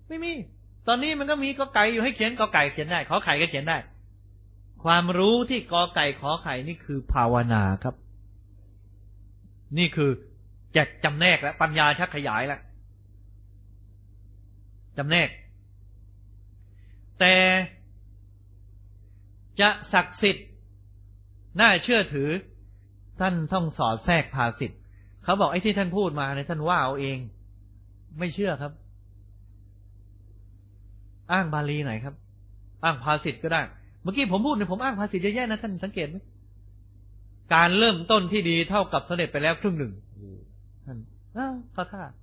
ไม่มีตอนนี้มันก็มีกอไก่อยู่ให้เขียนกอไก่เขียนได้ขอไข่ก็เขียนได้ความรู้ที่กอไก่ขอไข่นี่คือภาวนาครับนี่คือจะจำแนกแล้วปัญญาชักขยายแล้วจำแนกแต่จะศักดิ์สิทธิ์น่าเชื่อถือท่านต้องสอดแทรกภาษิตเขาบอกไอ้ที่ท่านพูดมาเนี่ยท่านว่าเอาเองไม่เชื่อครับอ้างบาลีไหนครับอ้างภาษิตก็ได้เมื่อกี้ผมพูดเนี่ยผมอ้างภาษิตเยอะแยะนะท่านสังเกตไหมการเริ่มต้นที่ดีเท่ากับสำเร็จไปแล้วครึ่งหนึ่งท่านเขา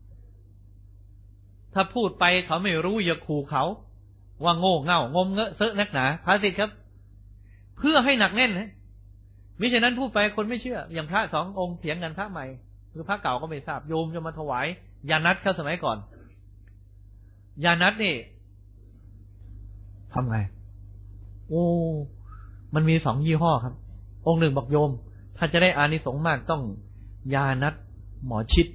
ถ้าพูดไปเขาไม่รู้อย่าขู่เขาว่าโง่เง่างมเงอะเซอะนักหนาภาษิตครับเพื่อให้หนักแน่นนะมิฉะนั้นพูดไปคนไม่เชื่ออย่างพระสององค์เถียงกันพระใหม่หรือพระเก่าก็ไม่ทราบโยมจะมาถวายยานัดเข้าสมัยก่อนยานัดนี่ทำไงโอ้มันมีสองยี่ห้อครับองค์หนึ่งบอกโยมถ้าจะได้อานิสงส์มากต้องยานัดหมอชิด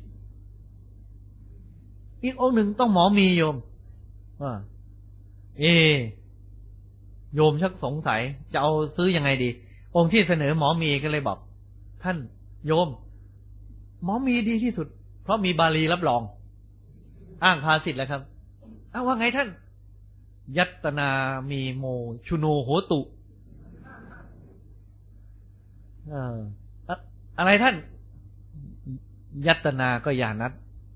อีกองค์หนึ่งต้องหมอมีโยมโยมชักสงสัยจะเอาซื้อยังไงดีองค์ที่เสนอหมอมีก็เลยบอกท่านโยมหมอมีดีที่สุดเพราะมีบาลีรับรองอ้างภาษิตแล้วครับว่าไงท่านยัตนามีโมชุโนโหตุอะไรท่านยัตนาก็ยานัด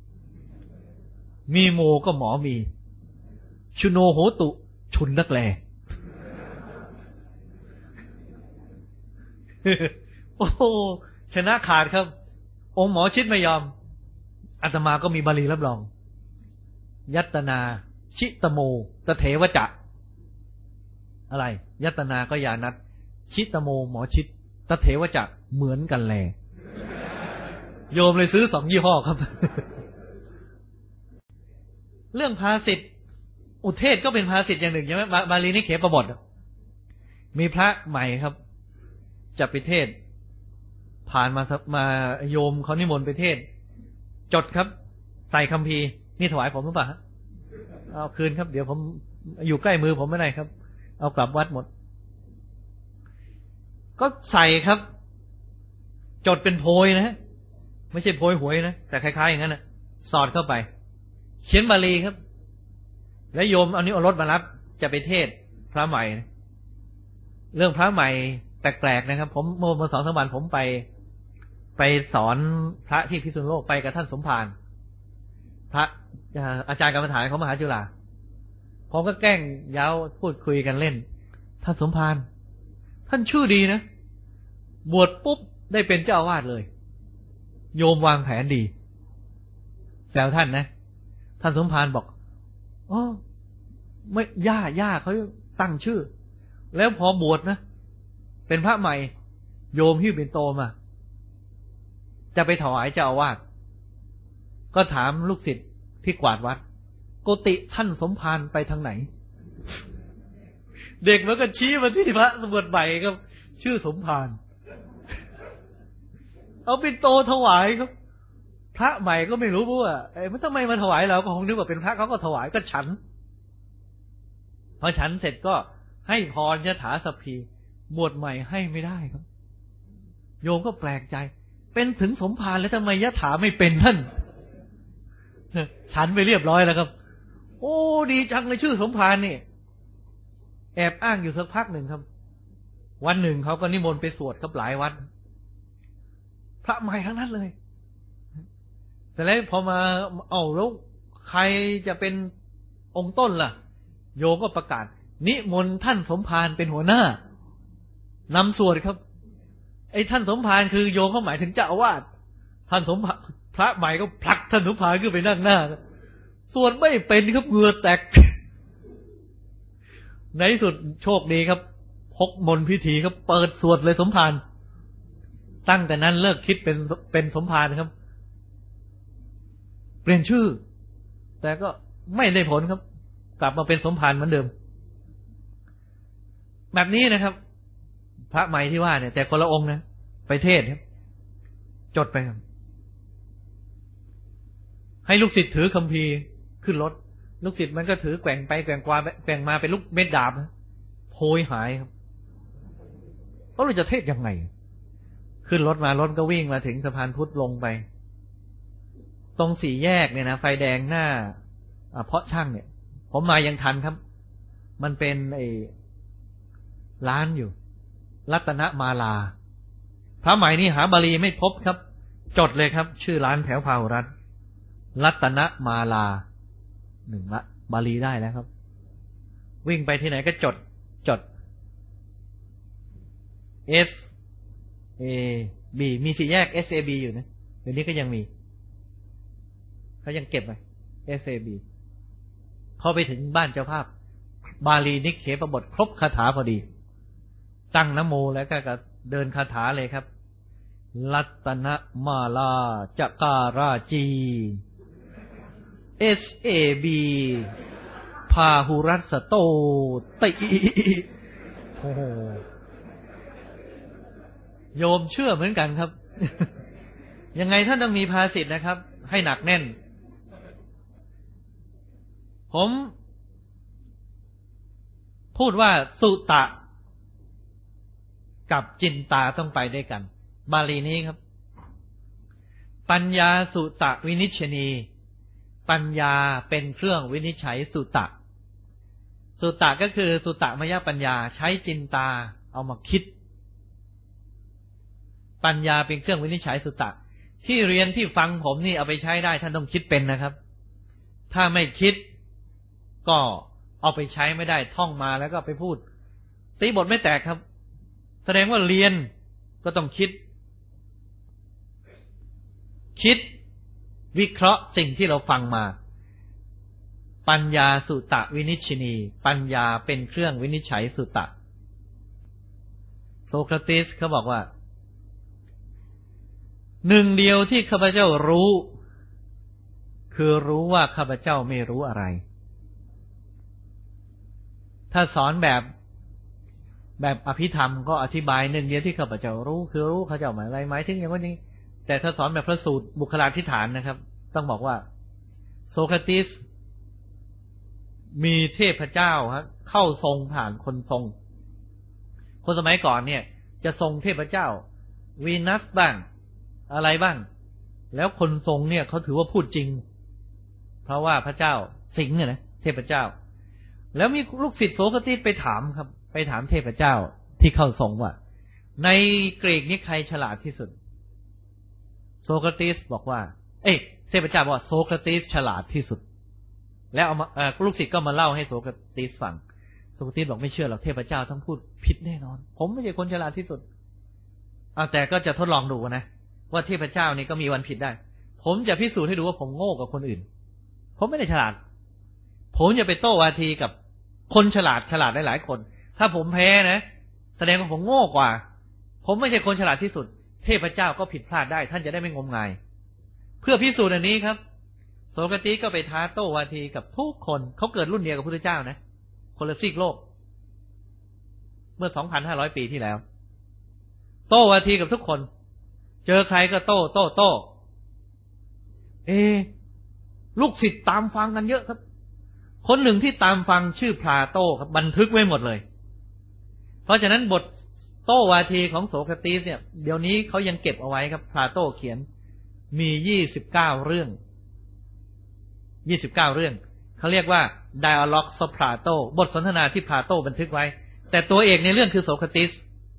มีโมก็หมอมีชุโนโหตุชุนนักแลโอ้ชนะขาดครับองค์หมอชิดไม่ยอมอาตมาก็มีบาลีรับรองยัตนาชิตโมตเถวจะอะไรยัตนาก็ยานัดชิตโมหมอชิดตเถวจะเหมือนกันแลโยมเลยซื้อสองยี่ห้อครับ เรื่องภาษิตอุเทศก็เป็นภาษิตอย่างหนึ่งใช่ไหมบาลีนี่เขปบทมีพระใหม่ครับจะไปเทศผ่านมาโยมเขานิมนต์ไปเทศจดครับใส่คัมภีร์นี่ถวายผมหรือเปล่าเอาคืนครับเดี๋ยวผมอยู่ใกล้มือผมไม่ได้ครับเอากลับวัดหมดก็ใส่ครับจดเป็นโพยนะไม่ใช่โพยหวยนะแต่คล้ายๆอย่างนั้นนะสอดเข้าไปเขียนบาลีครับแล้วโยมเอานี้เอารถมารับจะไปเทศพระใหม่เรื่องพระใหม่แปลกๆนะครับผมเมื่อ2-3 วันผมไปสอนพระที่พิษณุโลกไปกับท่านสมภารพระอาจารย์กรรมฐานของมหาจุฬาผมก็แกล้งเย้าพูดคุยกันเล่นท่านสมภารท่านชื่อดีนะบวชปุ๊บได้เป็นเจ้าอาวาสเลยโยมวางแผนดีแซวท่านนะท่านสมภารบอกไม่ย่าเขาตั้งชื่อแล้วพอบวชนะเป็นพระใหม่โยมหิ้วปิ่นโตมาจะไปถวายเจ้าอาวาสก็ถามลูกศิษย์ที่กวาดวัดโกติท่านสมภารไปทางไหนเด็กมันก็ชี้มาที่พระบวชใหม่ครับชื่อสมภารเอาปิ่นโตถวายครับพระใหม่ก็ไม่รู้ว่ามันทำไมมาถวายเราก็คงนึกว่าเป็นพระเขาก็ถวายก็ฉันพอฉันเสร็จก็ให้พรยถาสัพพีบวชใหม่ให้ไม่ได้ครับโยมก็แปลกใจเป็นถึงสมภารแล้วทำไมยถาไม่เป็นท่านฉันไปเรียบร้อยแล้วครับโอ้ดีจังเลยชื่อสมภารนี่แอบอ้างอยู่สักพักหนึ่งครับวันหนึ่งเขาก็นิมนต์ไปสวดกับหลายวัดพระใหม่ทั้งนั้นเลยแต่แล้วพอมาแล้วใครจะเป็นองค์ต้นล่ะโยมก็ประกาศนิมนต์ท่านสมภารเป็นหัวหน้านำสวดครับไอ้ท่านสมภารคือโยมเขาหมายถึงเจ้าอาวาสท่านสมภารพระใหม่ก็ผลักท่านสมภารขึ้นไปนั่งหน้าสวดไม่เป็นครับเหงื่อแตกในที่สุดโชคดีครับพกมนต์พิธีครับเปิดสวดเลยสมภารตั้งแต่นั้นเลิกคิดเป็นสมภารครับเปลี่ยนชื่อแต่ก็ไม่ได้ผลครับกลับมาเป็นสมภารเหมือนเดิมแบบนี้นะครับพระใหม่ที่ว่าเนี่ยแต่คนละองค์นะไปเทศครับจดไปครับให้ลูกศิษย์ถือคัมภีร์ขึ้นรถลูกศิษย์มันก็ถือแกว่งไปแกว่งมาเป็นลูกเม็ดดาบโพยหายครับเราจะเทศยังไงขึ้นรถมารถก็วิ่งมาถึงสะพานพุทธลงไปตรงสี่แยกเนี่ยนะไฟแดงหน้าเพาะช่างเนี่ยผมมายังทันครับมันเป็นร้านอยู่รัตนมาลาพระใหม่นี่หาบาลีไม่พบครับจดเลยครับชื่อร้านแถวพาหุรัตน์รัตนมาลาหนึ่งละบาลีได้แล้วครับวิ่งไปที่ไหนก็จดS A B มีสี่แยก S A B อยู่นะเดี๋ยวนี้ก็ยังมีเขายังเก็บไว้ S A B พอไปถึงบ้านเจ้าภาพบาลีนิเขปบทครบคาถาพอดีตั้งนะโมแล้วก็เดินคาถาเลยครับรัตนมาลาจัการาจี S A B พาหุรัสโตติโอ้โหโยมเชื่อเหมือนกันครับ ยังไงท่านต้องมีภาษิตนะครับให้หนักแน่นผมพูดว่าสุตะกับจินตาต้องไปด้วยกันบาลีนี้ครับปัญญาสุตะวินิชนีปัญญาเป็นเครื่องวินิจฉัยสุตะก็คือสุตะมยปัญญาใช้จินตาเอามาคิดปัญญาเป็นเครื่องวินิจฉัยสุตะที่เรียนที่ฟังผมนี่เอาไปใช้ได้ท่านต้องคิดเป็นนะครับถ้าไม่คิดก็เอาไปใช้ไม่ได้ท่องมาแล้วก็ไปพูดตีบทไม่แตกครับแสดงว่าเรียนก็ต้องคิดวิเคราะห์สิ่งที่เราฟังมาปัญญาสุตะวินิชชินีปัญญาเป็นเครื่องวินิจฉัยสุตะโซเคราติสเขาบอกว่าหนึ่งเดียวที่ข้าพเจ้ารู้คือรู้ว่าข้าพเจ้าไม่รู้อะไรถ้าสอนแบบอภิธรรมก็อธิบายหนึ่งเดียวที่ข้าพเจ้ารู้คือรู้ข้าพเจ้าหมายอะไรหมายถึงอย่างนี้แต่ถ้าสอนแบบพระสูตรบุคลาธิฐานนะครับต้องบอกว่าโซเคราติสมีเทพเจ้าเข้าทรงผ่านคนทรงคนสมัยก่อนเนี่ยจะทรงเทพเจ้าวีนัสบ้างอะไรบ้างแล้วคนทรงเนี่ยเขาถือว่าพูดจริงเพราะว่าพระเจ้าสิงห์เนี่ยนะเทพเจ้าแล้วมีลูกศิษย์โสเคราติสไปถามครับไปถามเทพเจ้าที่เข้าทรงว่าในกรีกนี่ใครฉลาดที่สุดโสเคราติสบอกว่าเทพเจ้าบอกว่าโสเคราติสฉลาดที่สุดแล้วเอามาลูกศิษย์ก็มาเล่าให้โสเคราติสฟังโสเคราติสบอกไม่เชื่อหรอกเทพเจ้าต้องพูดผิดแน่นอนผมไม่ใช่คนฉลาดที่สุดแต่ก็จะทดลองดูนะว่าเทพเจ้านี่ก็มีวันผิดได้ผมจะพิสูจน์ให้ดูว่าผมโง่กว่าคนอื่นผมไม่ได้ฉลาดผมจะไปโต้วาทีกับคนฉลาดได้หลายคนถ้าผมแพ้นะแสดงว่าผมโง่กว่าผมไม่ใช่คนฉลาดที่สุดเทพเจ้าก็ผิดพลาดได้ท่านจะได้ไม่งมงายเพื่อพิสูจน์อันนี้ครับโสเคราติสก็ไปท้าโต้วาทีกับทุกคนเขาเกิดรุ่นเดียวกับพระพุทธเจ้านะคนละซีกโลกเมื่อ 2,500 ปีที่แล้วโต้วาทีกับทุกคนเจอใครก็โต้ลูกศิษย์ตามฟังกันเยอะครับคนหนึ่งที่ตามฟังชื่อพลาโตครับบันทึกไว้หมดเลยเพราะฉะนั้นบทโต้วาทีของโสเคราติสเนี่ยเดี๋ยวนี้เขายังเก็บเอาไว้ครับพลาโตเขียนมี29เรื่องเขาเรียกว่า Dialogues of Plato บทสนทนาที่พลาโตบันทึกไว้แต่ตัวเอกในเรื่องคือโสเคราติ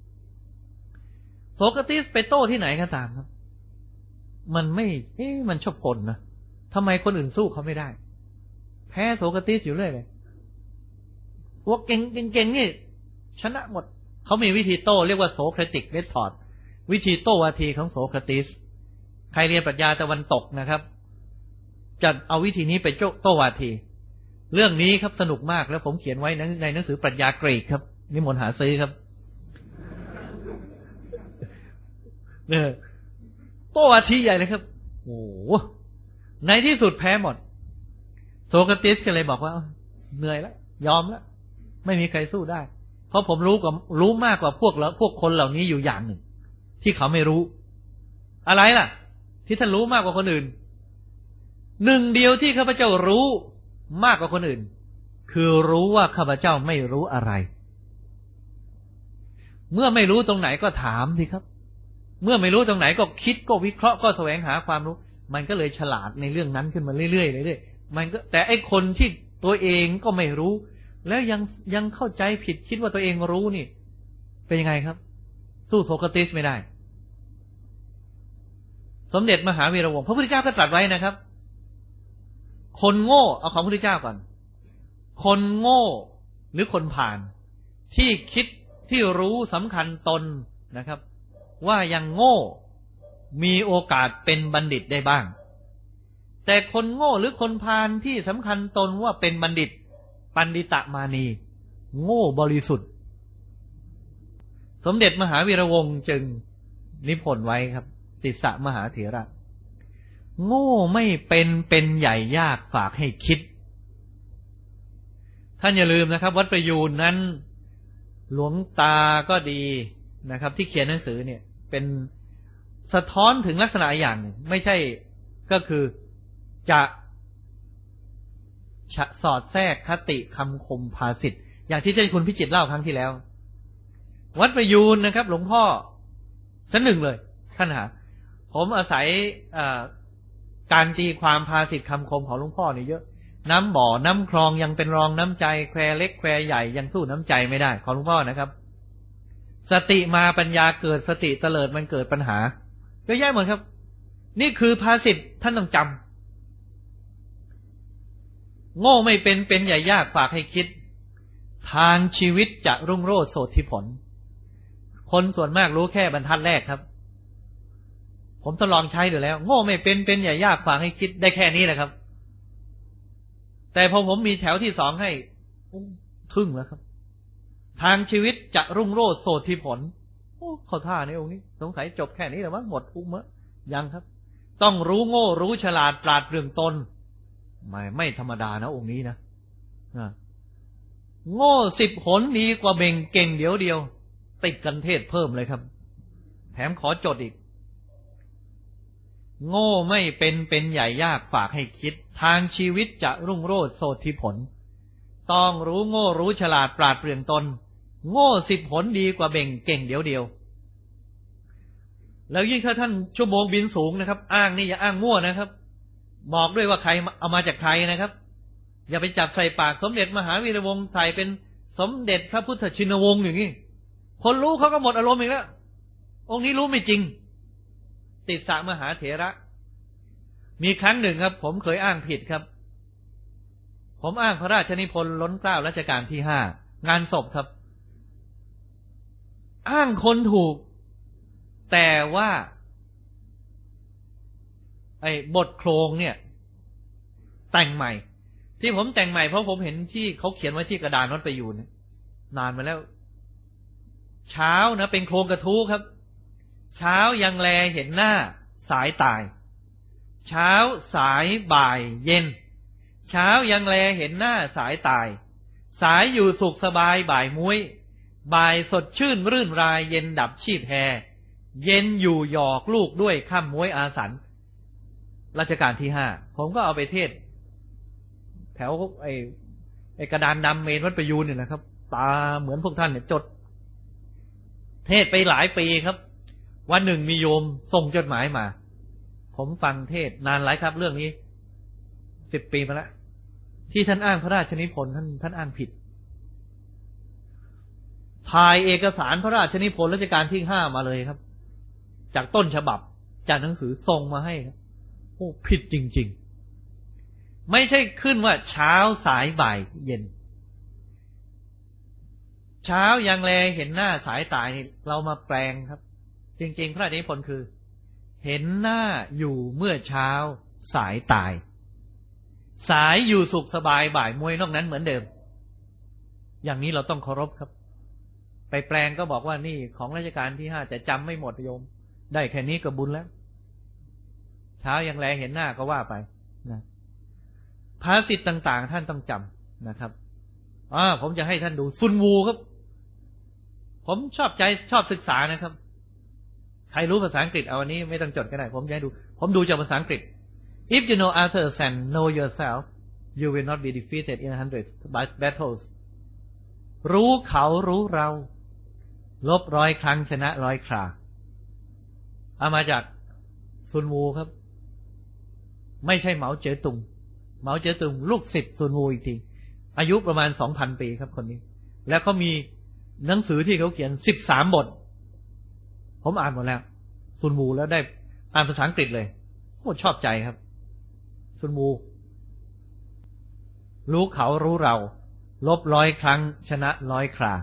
สไปโต้ที่ไหนก็ตามครับมันไม่มันชอบกลนะทำไมคนอื่นสู้เขาไม่ได้แพ้โสเคราติสอยู่เรื่อยเลยพวกเก่งนี่ชนะหมดเขามีวิธีโต้เรียกว่าโสเคราติกเมธอดวิธีโต้วาทีของโสเคราติสใครเรียนปรัชญาตะวันตกนะครับจะเอาวิธีนี้ไปโต้วาทีเรื่องนี้ครับสนุกมากแล้วผมเขียนไว้ในหนังสือปรัชญากรีกครับนิมนต์หาซื้อครับโต้วาทีใหญ่เลยครับโอ้ในที่สุดแพ้หมดโสเคราติสก็เลยบอกว่าเหนื่อยแล้วยอมแล้วไม่มีใครสู้ได้เพราะผมรู้มากกว่าพวกคนเหล่านี้อยู่อย่างหนึ่งที่เขาไม่รู้อะไรล่ะที่ท่านรู้มากกว่าคนอื่นหนึ่งเดียวที่ข้าพเจ้ารู้มากกว่าคนอื่นคือรู้ว่าข้าพเจ้าไม่รู้อะไรเมื่อไม่รู้ตรงไหนก็ถามสิครับเมื่อไม่รู้ตรงไหนก็คิดก็วิเคราะห์ก็แสวงหาความรู้มันก็เลยฉลาดในเรื่องนั้นขึ้นมาเรื่อยๆเรื่อยๆมันก็แต่ไอ้คนที่ตัวเองก็ไม่รู้แล้วยังเข้าใจผิดคิดว่าตัวเองรู้นี่เป็นยังไงครับสู้โสเครติสไม่ได้สมเด็จมหาวีระวงศ์พระพุทธเจ้าก็ตรัสไว้นะครับคนโง่เอาของพระพุทธเจ้าก่อนคนโง่หรือคนผ่านที่คิดที่รู้สำคัญตนนะครับว่ายังโง่มีโอกาสเป็นบัณฑิตได้บ้างแต่คนโง่หรือคนพาลที่สำคัญตนว่าเป็นบัณฑิตปัณฑิตมานีโง่บริสุทธิ์สมเด็จมหาวีระวงศ์จึงนิพนธ์ไว้ครับติสสะมหาเถระโง่ไม่เป็นใหญ่ยากฝากให้คิดท่านอย่าลืมนะครับวัดประยูรนั้นหลวงตาก็ดีนะครับที่เขียนหนังสือเนี่ยเป็นสะท้อนถึงลักษณะอย่างหนึ่งไม่ใช่ก็คือจะสอดแทรกคติคำคมภาษิตอย่างที่เจ้าคุณพิจิตรเล่าครั้งที่แล้ววัดประยูรนะครับหลวงพ่อชั้นหนึ่งเลยท่านหาผมอาศัยการตีความภาษิตคำคมของหลวงพ่อนี่เยอะน้ำบ่อน้ำคลองยังเป็นรองน้ำใจแควเล็กแควใหญ่ยังสู้น้ำใจไม่ได้ของหลวงพ่อนะครับสติมาปัญญาเกิดสติเตลิดมันเกิดปัญหาเยอะแยะหมดครับนี่คือภาษิตท่านต้องจำโง่ไม่เป็นใหญ่ยากฝากให้คิดทางชีวิตจะรุ่งโรจน์โสธิผลคนส่วนมากรู้แค่บรรทัดแรกครับผมทดลองใช้ดูแล้วโง่ไม่เป็นใหญ่ยากฝากให้คิดได้แค่นี้แหละครับแต่พอผมมีแถวที่สองให้ทึ่งแล้วครับทางชีวิตจะรุ่งโรจน์โสธิผลโอ้เข้าท่าในองค์นี้สงสัยจบแค่นี้แล้วมั้งหมดอุ้มยังครับต้องรู้โง่รู้ฉลาดปราดเปรื่องตนไม่ธรรมดานะองค์นี้นะโง่10 หนดีกว่าเบ่งเก่งเดียวติดกันเทศเพิ่มเลยครับแถมขอจดอีกโง่ไม่เป็นใหญ่ยากฝากให้คิดทางชีวิตจะรุ่งโรจน์โสธิผลต้องรู้โง่รู้ฉลาดปราดเปรื่องตนโง่10 หนดีกว่าเบ่งเก่งเดียวแล้วยิ่งถ้าท่านชั่วโมงบินสูงนะครับอ้างนี่อย่าอ้างมั่วนะครับบอกด้วยว่าใครเอามาจากใครนะครับอย่าไปจับใส่ปากสมเด็จมหาวีระวงศ์ใส่เป็นสมเด็จพระพุทธชินวงศ์อย่างนี้คนรู้เขาก็หมดอารมณ์อีกแล้วองค์นี้รู้ไม่จริงติสสะมหาเถระมีครั้งหนึ่งครับผมเคยอ้างผิดครับผมอ้างพระราชนิพนธ์ล้นเกล้ารัชกาลที่5งานศพครับอ้างคนถูกแต่ว่าไอ้บทโครงเนี่ยแต่งใหม่ที่ผมแต่งใหม่เพราะผมเห็นที่เขาเขียนไว้ที่กระดานวัดประยูรนานมาแล้วเช้านะเป็นโครงกระทู้ครับเช้ายังแลเห็นหน้าสายตายเช้าสายบ่ายเย็นเช้ายังแลเห็นหน้าสายตายสายอยู่สุขสบายบ่ายมุ้ยบ่ายสดชื่นรื่นรายเย็นดับชีพแพเย็นอยู่หยอกลูกด้วยข้ามม้วยอาสันรัชกาลที่5ผมก็เอาไปเทศแถวไอ้กระดานดำเมนวัดประยูรเนี่ยนะครับตาเหมือนพวกท่านเนี่ยจดเทศไปหลายปีครับวันหนึ่งมีโยมส่งจดหมายมาผมฟังเทศนานหลายครับเรื่องนี้10 ปีมาแล้วที่ท่านอ้างพระราชนิพนธ์ท่านอ้างผิดถ่ายเอกสารพระราชนิพนธ์รัชกาลที่5มาเลยครับจากต้นฉบับจากหนังสือส่งมาให้ครับโอ้ผิดจริงๆไม่ใช่ขึ้นว่าเช้าสายบ่ายเย็นเช้ายังแลเห็นหน้าสายตายเรามาแปลงครับจริงๆพระราชนิพนธ์คือเห็นหน้าอยู่เมื่อเช้าสายตายสายอยู่สุขสบายบ่ายมวยนอกนั้นเหมือนเดิมอย่างนี้เราต้องเคารพครับไปแปลงก็บอกว่านี่ของรัชกาลที่5แต่จำไม่หมดโยมได้แค่นี้ก็บุญแล้วเช้ายังแลเห็นหน้าก็ว่าไปนะภาษิตต่างๆท่านต้องจำนะครับผมจะให้ท่านดูซุนวูครับผมชอบศึกษานะครับใครรู้ภาษาอังกฤษเอาอันนี้ไม่ต้องจดก็ได้ผมจะให้ดูผมดูจากภาษาอังกฤษ If you know Arthur Sand know yourself you will not be defeated in 100 battles รู้เขารู้เราลบ100 ครั้งชนะ100 คราเอามาจากซุนวูครับไม่ใช่เหมาเจ๋อตุงเหมาเจ๋อตุงลูกศิษย์ซุนวูอีกทีอายุประมาณ 2,000 ปีครับคนนี้แล้วเขามีหนังสือที่เขาเขียน13 บทผมอ่านหมดแล้วซุนวูแล้วได้อ่านภาษาอังกฤษเลยโคตรชอบใจครับซุนวูรู้เขารู้เราลบ100 ครั้งชนะ100 ครา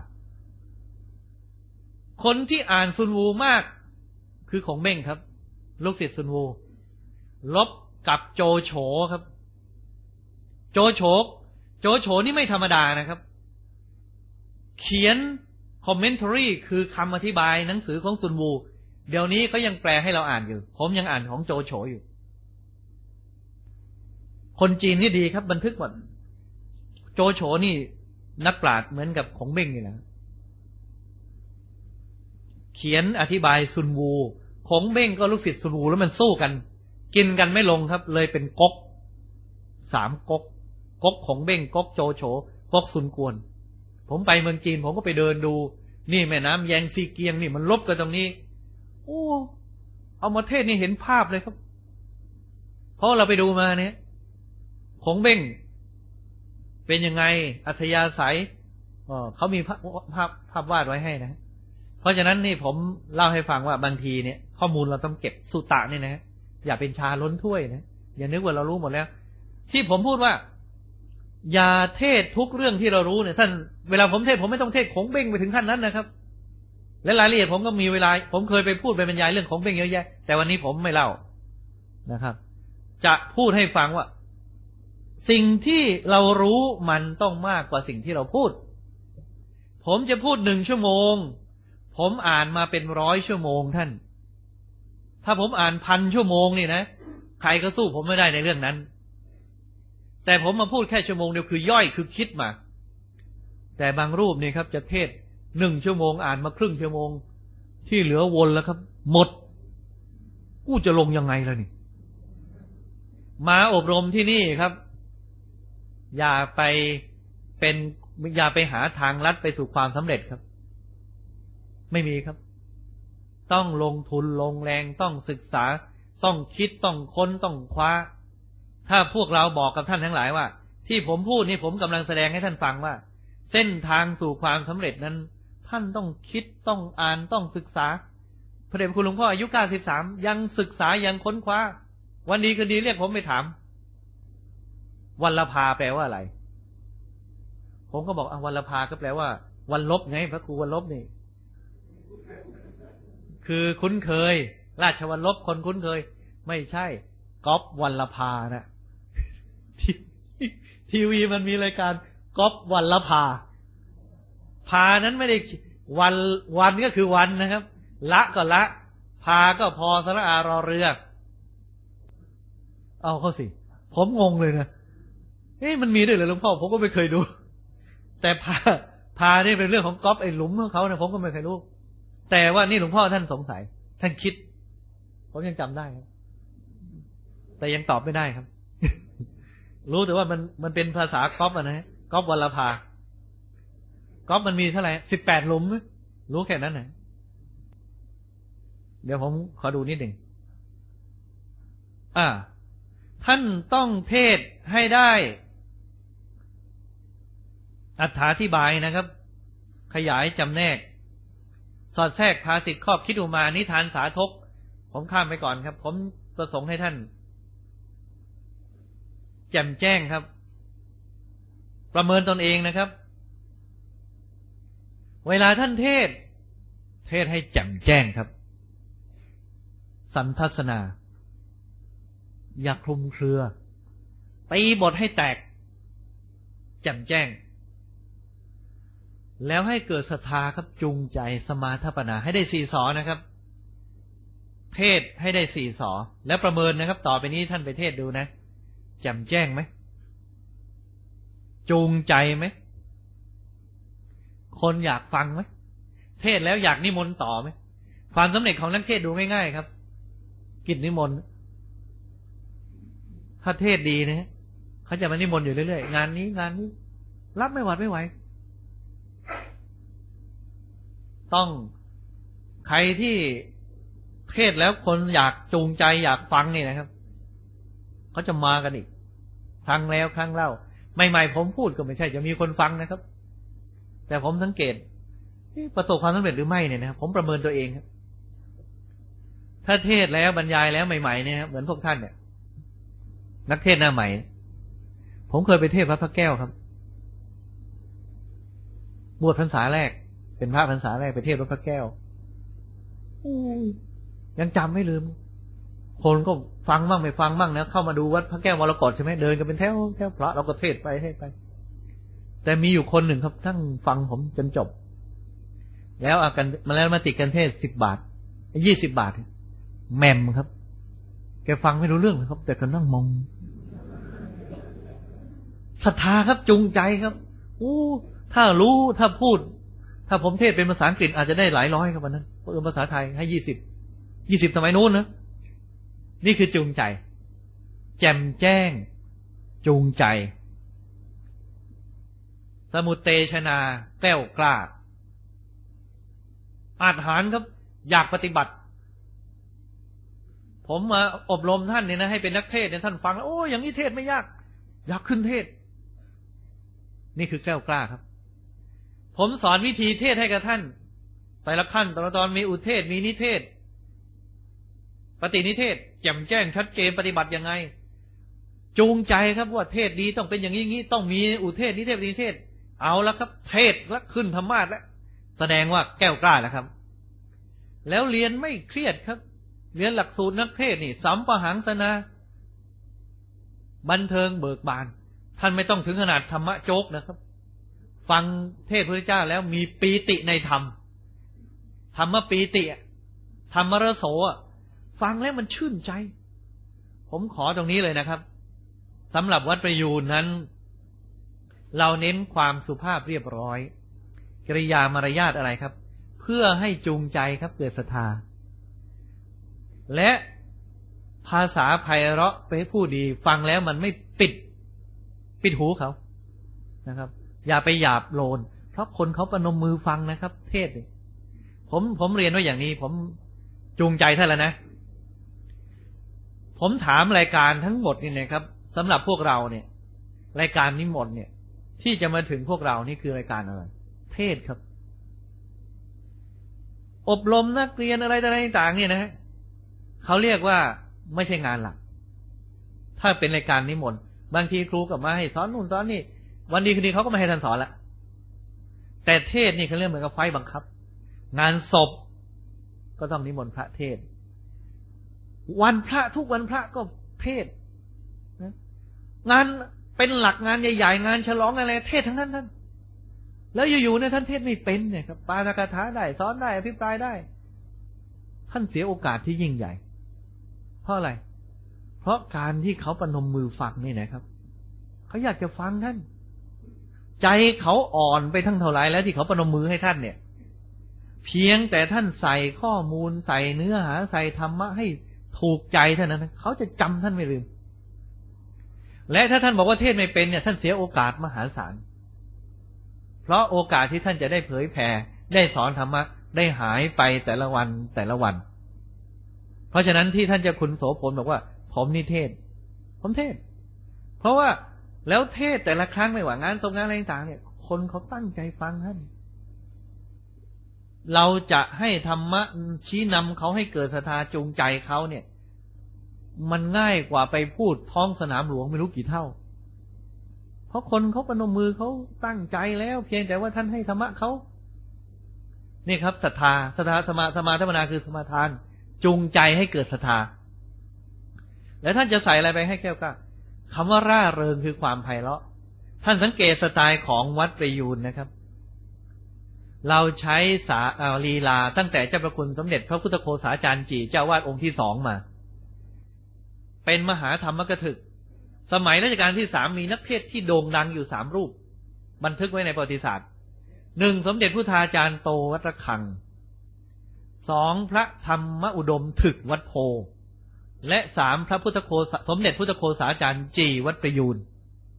คนที่อ่านซุนวูมากคือของเบ้งครับลูกศิษย์ซุนวูลบกับโจโฉครับโจโฉนี่ไม่ธรรมดานะครับเขียนคอมเมนต์รีคือคำอธิบายหนังสือของซุนวูเดี๋ยวนี้เขายังแปลให้เราอ่านอยู่ผมยังอ่านของโจโฉอยู่คนจีนนี่ดีครับบันทึกหมดโจโฉนี่นักปราชญ์เหมือนกับของเบ้งนี่แหละเขียนอธิบายซุนวูของเบ้งก็ลูกศิษย์ซุนวูแล้วมันสู้กันกินกันไม่ลงครับเลยเป็นก๊ก3 ก๊กของเบ้งก๊กโจโฉก๊กซุนกวนผมไปเมืองจีนผมก็ไปเดินดูนี่แม่น้ำแยงซีเกียงนี่มันลบกันตรงนี้โอ้เอามาเทศนี่เห็นภาพเลยครับเพราะเราไปดูมาเนี่ยของเบ้งเป็นยังไงอัธยาศัยเขามีภาพวาดไว้ให้นะเพราะฉะนั้นนี่ผมเล่าให้ฟังว่าบางทีเนี่ยข้อมูลเราต้องเก็บสุตะนี่นะอย่าเป็นชาล้นถ้วยนะอย่านึกว่าเรารู้หมดแล้วที่ผมพูดว่าอย่าเทศทุกเรื่องที่เรารู้เนี่ยท่านเวลาผมเทศผมไม่ต้องเทศของเบ้งไปถึงขั้นนั้นนะครับและรายละเอียดผมก็มีเวลาผมเคยไปพูดไปบรรยายเรื่องของเบ้งเยอะแยะแต่วันนี้ผมไม่เล่านะครับจะพูดให้ฟังว่าสิ่งที่เรารู้มันต้องมากกว่าสิ่งที่เราพูดผมจะพูด1 ชั่วโมงผมอ่านมาเป็น100 ชั่วโมงท่านถ้าผมอ่าน 1,000 ชั่วโมงนี่นะใครก็สู้ผมไม่ได้ในเรื่องนั้นแต่ผมมาพูดแค่ชั่วโมงเดียวคือย่อยคือคิดมาแต่บางรูปนี่ครับจะเทศ1 ชั่วโมงอ่านมาครึ่งชั่วโมงที่เหลือวนแล้วครับหมดกูจะลงยังไงล่ะนี่มาอบรมที่นี่ครับอย่าไปหาทางลัดไปสู่ความสำเร็จครับไม่มีครับต้องลงทุนลงแรงต้องศึกษาต้องคิดต้องค้นต้องคว้าถ้าพวกเราบอกกับท่านทั้งหลายว่าที่ผมพูดนี่ผมกำลังแสดงให้ท่านฟังว่าเส้นทางสู่ความสำเร็จนั้นท่านต้องคิดต้องอ่านต้องศึกษาพระเดชพระคุณหลวงพ่ออายุ93ยังศึกษายังค้นคว้าวันดีคืนดีเรียกผมไปถามวัลภาแปลว่าอะไรผมก็บอกวัลภาก็แปลว่าวันลบไงพระครูวันลบนี่คือคุ้นเคยราชวัลลบคนคุ้นเคยไม่ใช่ก๊อปวัลภานะทีวีมันมีรายการก๊อปวัลภาพานั้นไม่ได้วันก็คือวันนะครับละก็ละพาก็พอสระอารอเรือเอาเข้าสิผมงงเลยนะมันมีด้วยเหรอหลวงพ่อผมก็ไม่เคยดูแต่พานี่เป็นเรื่องของก๊อปไอ้หลุมของเขาเนี่ยผมก็ไม่เคยรู้แต่ว่านี่หลวงพ่อท่านสงสัยท่านคิดผมยังจำได้ครับแต่ยังตอบไม่ได้ครับ รู้แต่ว่ามันเป็นภาษาก๊อปนะก๊อปวัลภาก๊อปมันมีเท่าไหร่18 หลุมรู้แค่นั้นนะเดี๋ยวผมขอดูนิดหนึ่งท่านต้องเทศให้ได้อธิบายนะครับขยายจำแนกสอดแทรกภาษิตครอบคิดอุมานิทานสาธกผมข้ามไปก่อนครับผมประสงค์ให้ท่านแจ่มแจ้งครับประเมินตนเองนะครับเวลาท่านเทศให้แจ่มแจ้งครับสันทัศนาอย่าคลุมเครือตีบทให้แตกแจ่มแจ้งแล้วให้เกิดศรัทธาครับจูงใจสมาทปนาให้ได้4 สอนะครับเทศให้ได้4 สอแล้วประเมินนะครับต่อไปนี้ท่านไปเทศดูนะแจ่มแจ้งไหมจูงใจไหมคนอยากฟังไหมเทศแล้วอยากนิมนต์ต่อไหมความสำเร็จของนักเทศดูง่ายๆครับกิจนิมนต์ถ้าเทศดีนะขเขาจะมานิมนต์อยู่เรื่อยๆงานนี้รับไม่หวัดไม่ไหวต้องใครที่เทศแล้วคนอยากจูงใจอยากฟังนี่นะครับเขาจะมากันอีกครั้งแล้วครั้งเล่าใหม่ๆผมพูดก็ไม่ใช่จะมีคนฟังนะครับแต่ผมสังเกตประสบความสำเร็จหรือไม่เนี่ยนะครับผมประเมินตัวเองครับถ้าเทศแล้วบรรยายแล้วใหม่ๆเนี่ยครับเหมือนพวกท่านเนี่ยนักเทศหน้าใหม่ผมเคยไปเทศวัดพระแก้วครับบวชพรรษาแรกเป็นพระพรรษาแรกไปเทศวัดพระแก้วยังจำไม่ลืมคนก็ฟังบ้างไม่ฟังบ้างนะเข้ามาดูวัดพระแก้วมรกตใช่ไหมเดินกันเป็นแถวพระเราก็เทศไปแต่มีอยู่คนหนึ่งครับทั้งฟังผมจนจบแล้วกันมาแล้วมาติดกันเทศ10 บาท20 บาทแมมครับแกฟังไม่รู้เรื่องครับแต่ก็นั่งมองศรัทธาครับจูงใจครับถ้ารู้ถ้าพูดถ้าผมเทศเป็นภาษาอังกฤษอาจจะได้หลายร้อยครับวันนั้นภาษาไทยให้20สมัยนู้นนะนี่คือจูงใจแจ่มแจ้งจูงใจสมุตเตชนาแกล้วกล้าอาจหารครับอยากปฏิบัติผมมาอบรมท่านเนี่ยนะให้เป็นนักเทศเนี่ยท่านฟังแล้วอย่างนี้เทศไม่ยากอยากขึ้นเทศนี่คือแกล้วกล้าครับผมสอนวิธีเทศให้กับท่านแต่ละขั้นแต่ละตอนมีอุเทศมีนิเทศปฏินิเทศแจ่มแจ้งชัดเจนปฏิบัติยังไงจูงใจครับว่าเทศดีต้องเป็นอย่างนี้ต้องมีอุเทศนิเทศปฏินิเทศเอาแล้วครับเทศแล้วขึ้นธรรมาสแล้วแสดงว่าแก้วกล้าแล้วครับแล้วเรียนไม่เครียดครับเรียนหลักสูตรนักเทศนี่สัมปหังสนาบันเทิงเบิกบานท่านไม่ต้องถึงขนาดธรรมะโจกนะครับฟังเทศพระเจ้าแล้วมีปีติในธรรมธรรมปีติธรรมรโสฟังแล้วมันชื่นใจผมขอตรงนี้เลยนะครับสำหรับวัดประยูรนั้นเราเน้นความสุภาพเรียบร้อยกริยามารยาทอะไรครับเพื่อให้จูงใจครับเกิดศรัทธาและภาษาไพเราะไปพูดดีฟังแล้วมันไม่ปิดหูเขานะครับอย่าไปหยาบโลนเพราะคนเขาประนมมือฟังนะครับเทศผมเรียนว่าอย่างนี้ผมจูงใจท่านแล้วนะผมถามรายการทั้งหมดนี่นะครับสำหรับพวกเราเนี่ยรายการนิมนต์เนี่ยที่จะมาถึงพวกเรานี่คือรายการอะไรเทศครับอบรมนักเรียนอะไรต่างๆเนี่ยนะเขาเรียกว่าไม่ใช่งานหลักถ้าเป็นรายการนิมนต์บางทีครูก็มาให้สอนนู่นสอนนี่วันดีคืนดีเขาก็มาให้ท่านสอนละแต่เทศนี่เขาเรียกเหมือนกับไฟบังคับงานศพก็ต้องนิมนต์พระเทศวันพระทุกวันพระก็เทศงานเป็นหลักงานใหญ่ๆงานฉลองอะไรเทศทั้งนั้นท่านแล้วอยู่ๆเนี่ยท่านเทศไม่เป็นเนี่ยครับปาฐกถาได้สอนได้อภิปรายได้ท่านเสียโอกาสที่ยิ่งใหญ่เพราะอะไรเพราะการที่เขาประนมมือฟังนี่นะครับเขาอยากจะฟังท่านใจเขาอ่อนไปทั้งเท่าไหร่แล้วที่เขาประนมมือให้ท่านเนี่ยเพียงแต่ท่านใส่ข้อมูลใส่เนื้อหาใส่ธรรมะให้ถูกใจเท่านั้นเขาจะจำท่านไม่ลืมและถ้าท่านบอกว่าเทศไม่เป็นเนี่ยท่านเสียโอกาสมหาศาลเพราะโอกาสที่ท่านจะได้เผยแผ่ได้สอนธรรมะได้หายไปแต่ละวันเพราะฉะนั้นที่ท่านเจ้าคุณโสพลบอกว่าผมนี่เทศผมเทศเพราะว่าแล้วเทศแต่ละครั้งไม่ว่างานตรงงานอะไรต่างๆเนี่ยคนเขาตั้งใจฟังท่านเราจะให้ธรรมะชี้นำเขาให้เกิดศรัทธาจูงใจเขาเนี่ยมันง่ายกว่าไปพูดท้องสนามหลวงไม่รู้กี่เท่าเพราะคนเขาประนมมือเขาตั้งใจแล้วเพียงแต่ว่าท่านให้ธรรมะเขานี่ครับศรัทธาสมาธรรมนาคือสมาทานจูงใจให้เกิดศรัทธาแล้วท่านจะใส่อะไรไปให้แก้วกล้าคำว่าร่าเริงคือความไพเราะท่านสังเกตสไตล์ของวัดประยูรนะครับเราใช้ลีลาตั้งแต่เจ้าประคุณสมเด็จพระพุทธโฆษาจารย์จีเจ้าวาดองค์ที่2มาเป็นมหาธรรมกถึกสมัยรัชกาลที่3มีนักเทศที่โด่งดังอยู่3รูปบันทึกไว้ในประวัติศาสตร์1สมเด็จพุทธาจารย์โตวัดระฆัง2พระธรรมอุดมถึกวัดโพและ3พระพุทธโฆษาสมเด็จพุทธโฆษาจารย์จีวัดประยูร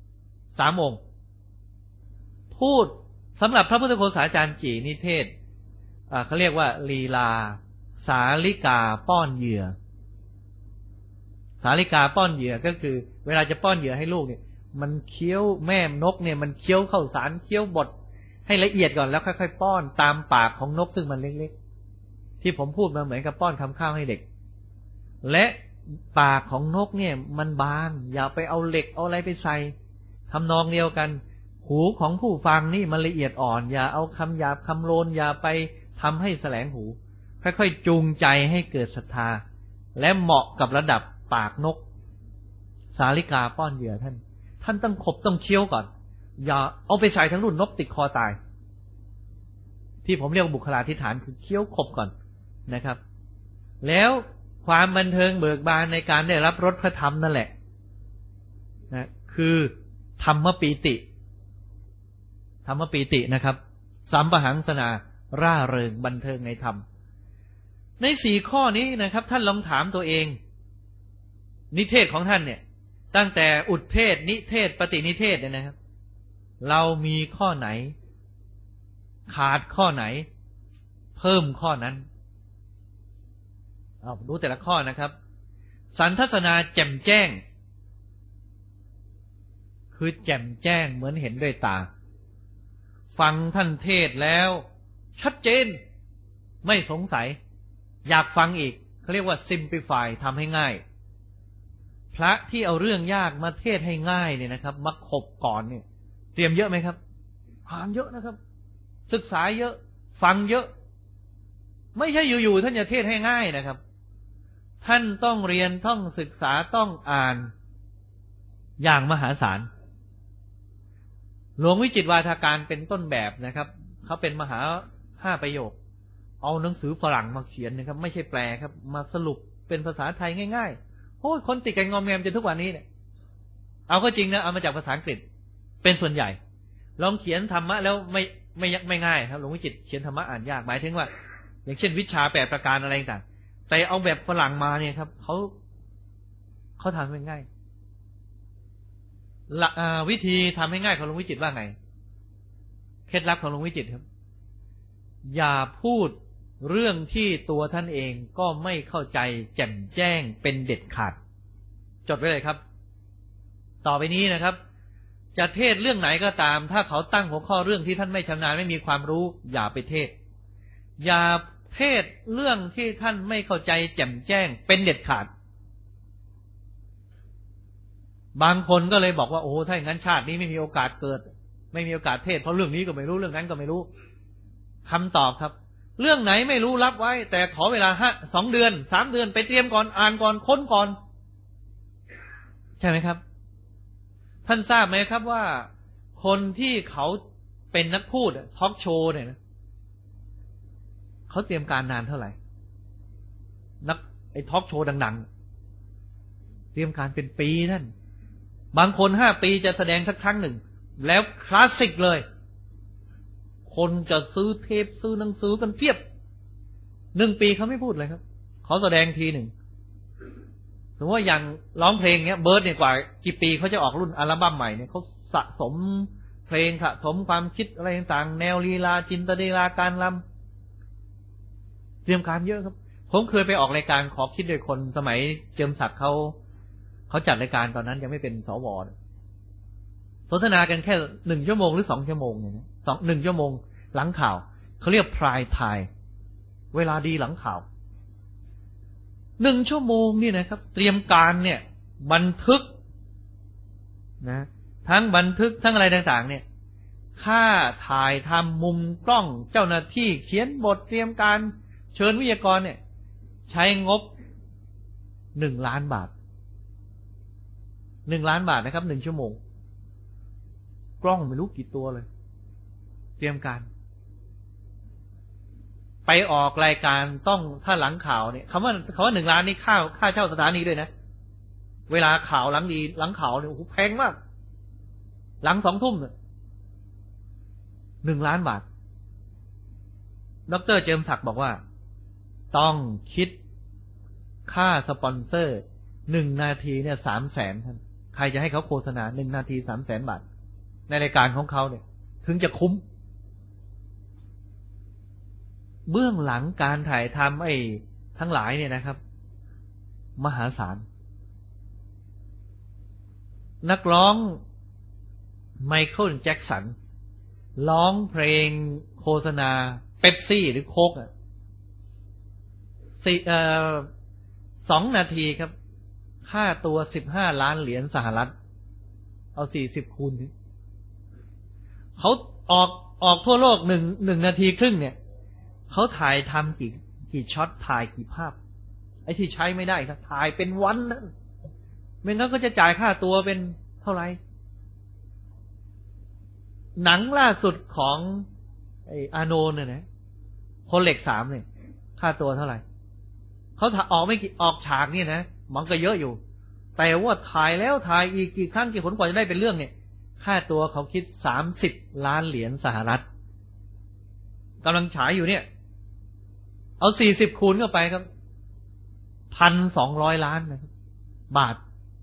3 องค์พูดสำหรับพระพุทธโฆษาจารย์จีนิเทศเขาเรียกว่าลีลาสาลิกาป้อนเหยื่อสาลิกาป้อนเหยื่อก็คือเวลาจะป้อนเหยื่อให้ลูกเนี่ยมันเคี้ยวแม่นกเนี่ยมันเคี้ยวข้าวสารเคี้ยวบดให้ละเอียดก่อนแล้วค่อยๆป้อนตามปากของนกซึ่งมันเล็กๆที่ผมพูดมาเหมือนกับป้อนคำข้าวให้เด็กและปากของนกเนี่ยมันบางอย่าไปเอาเหล็กเอาอะไรไปใส่ทำนองเดียวกันหูของผู้ฟังนี่มันละเอียดอ่อนอย่าเอาคำหยาบคำโลนอย่าไปทำให้แสลงหูค่อยๆจูงใจให้เกิดศรัทธาและเหมาะกับระดับปากนกสาลิกาป้อนเหยื่อท่านต้องขบต้องเคี้ยวก่อนอย่าเอาไปใส่ทั้งรุ่นนกติดคอตายที่ผมเรียกบุคลาธิฐานคือเคี้ยวขบก่อนนะครับแล้วความบันเทิงเบิกบานในการได้รับรสพระธรรมนั่นแหละนะคือธรรมปีตินะครับสัมปหังสนาร่าเริงบันเทิงในธรรมใน4 ข้อนี้นะครับท่านลองถามตัวเองนิเทศของท่านเนี่ยตั้งแต่อุทเทศนิเทศปฏินิเทศเนี่ยนะครับเรามีข้อไหนขาดข้อไหนเพิ่มข้อนั้นดูแต่ละข้อนะครับสันทัศนาแจ่มแจ้งคือแจ่มแจ้งเหมือนเห็นด้วยตาฟังท่านเทศแล้วชัดเจนไม่สงสัยอยากฟังอีกเขาเรียกว่า simplify ทำให้ง่ายพระที่เอาเรื่องยากมาเทศให้ง่ายเนี่ยนะครับมาขบก่อนเนี่ยเตรียมเยอะไหมครับอ่านเยอะนะครับศึกษาเยอะฟังเยอะไม่ใช่อยู่ๆท่านจะเทศให้ง่ายนะครับท่านต้องเรียนต้องศึกษาต้องอ่านอย่างมหาศาลหลวงวิจิตรวาทการเป็นต้นแบบนะครับเขาเป็นมหา5 ประโยคเอาหนังสือฝรั่งมาเขียนนะครับไม่ใช่แปลครับมาสรุปเป็นภาษาไทยง่ายๆโอ้คนติดกันงอมแงมจนทุกวันนี้เนี่ยเอาก็จริงนะเอามาจากภาษาอังกฤษเป็นส่วนใหญ่ลองเขียนธรรมะแล้วไม่ง่ายครับหลวงวิจิตรเขียนธรรมะอ่านยากหมายถึงว่าอย่างเช่นวิชา8 ประการอะไรต่างแต่เอาแบบฝรั่งมาเนี่ยครับเขาทำให้ง่ายวิธีทำให้ง่ายของหลวงวิจิตรว่าไงเคล็ดลับของหลวงวิจิตรครับอย่าพูดเรื่องที่ตัวท่านเองก็ไม่เข้าใจแจ่มแจ้งเป็นเด็ดขาดจดไว้เลยครับต่อไปนี้นะครับจะเทศเรื่องไหนก็ตามถ้าเขาตั้งหัวข้อเรื่องที่ท่านไม่ชำนาญไม่มีความรู้อย่าไปเทศอย่าเทศเรื่องที่ท่านไม่เข้าใจแจ่มแจ้งเป็นเด็ดขาดบางคนก็เลยบอกว่าโอ้ถ้าอย่างนั้นชาตินี้ไม่มีโอกาสเกิดไม่มีโอกาสเทศเพราะเรื่องนี้ก็ไม่รู้เรื่องนั้นก็ไม่รู้คำตอบครับเรื่องไหนไม่รู้รับไว้แต่ขอเวลา2 เดือน3 เดือนไปเตรียมก่อนอ่านก่อนค้นก่อนใช่ไหมครับท่านทราบไหมครับว่าคนที่เขาเป็นนักพูดทอล์กโชว์เนี่ยเขาเตรียมการนานเท่าไหร่ไอ้ทอล์กโชว์ดังๆเตรียมการเป็นปีท่านบางคน5 ปีจะแสดงสักครั้งหนึ่งแล้วคลาสสิกเลยคนจะซื้อเทปซื้อหนังสือกันเพียบ1 ปีเขาไม่พูดเลยครับเขาแสดงทีหนึ่งสมมติว่าอย่างร้องเพลงเนี้ยเบิร์ดเนี่ยกว่ากี่ปีเขาจะออกรุ่นอัลบั้มใหม่เนี่ยเขาสะสมเพลงสะสมความคิดอะไรต่างๆแนวลีลาจินตลีลาการรำเตรียมการเยอะครับผมเคยไปออกรายการขอคิดโดยคนสมัยเจิมศักดิ์เขาจัดรายการตอนนั้นยังไม่เป็นสว.สนทนากันแค่1 ชั่วโมงหรือ2 ชั่วโมงเนี่ย1 ชั่วโมงหลังข่าวเขาเรียกพรายไทม์เวลาดีหลังข่าว1 ชั่วโมงนี่นะครับเตรียมการเนี่ยบันทึกนะทั้งบันทึกทั้งอะไรต่างๆเนี่ยค่าถ่ายทำมุมกล้องเจ้าหน้าที่เขียนบทเตรียมการเชิญวิทยากรเนี่ยใช้งบ1 ล้านบาท1 ล้านบาทนะครับ1 ชั่วโมงกล้องไม่รู้กี่ตัวเลยเตรียมการไปออกรายการต้องถ้าหลังข่าวเนี่ยคำว่า1 ล้านนี่ค่าเช่าสถานีด้วยนะเวลาข่าวหลังข่าวเนี่ยโอ้โหแพงมากหลัง20 ทุ่มเนี่ย1 ล้านบาทดร.เจิมศักดิ์บอกว่าต้องคิดค่าสปอนเซอร์1 นาทีเนี่ย300,000ท่านใครจะให้เขาโฆษณา1 นาที300,000 บาทในรายการของเขาเนี่ยถึงจะคุ้มเบื้องหลังการถ่ายทำไอ้ทั้งหลายเนี่ยนะครับมหาศาลนักร้องไมเคิลแจ็คสันร้องเพลงโฆษณาเป๊ปซี่หรือโค้ก2 นาทีครับค่าตัว15 ล้านเหรียญสหรัฐเอา40 คูณเขาออกทั่วโลก1 นาทีครึ่งเนี่ยเขาถ่ายทำกี่ช็อตถ่ายกี่ภาพไอ้ที่ใช้ไม่ได้ครับถ่ายเป็นวันนะไม่งั้นก็จะจ่ายค่าตัวเป็นเท่าไหร่หนังล่าสุดของไอ้อาโนเนี่ยนะคนเหล็ก3เนี่ยค่าตัวเท่าไหร่เขาออกไม่ออกฉากนี่นะมันก็เยอะอยู่แต่ว่าถ่ายแล้วถ่ายอีกกี่ครั้งกี่ผลกว่าจะได้เป็นเรื่องเนี่ยค่าตัวเขาคิด30 ล้านเหรียญสหรัฐกำลังฉายอยู่เนี่ยเอา40 คูณเข้าไปครับ1,200 ล้านนะครับบาท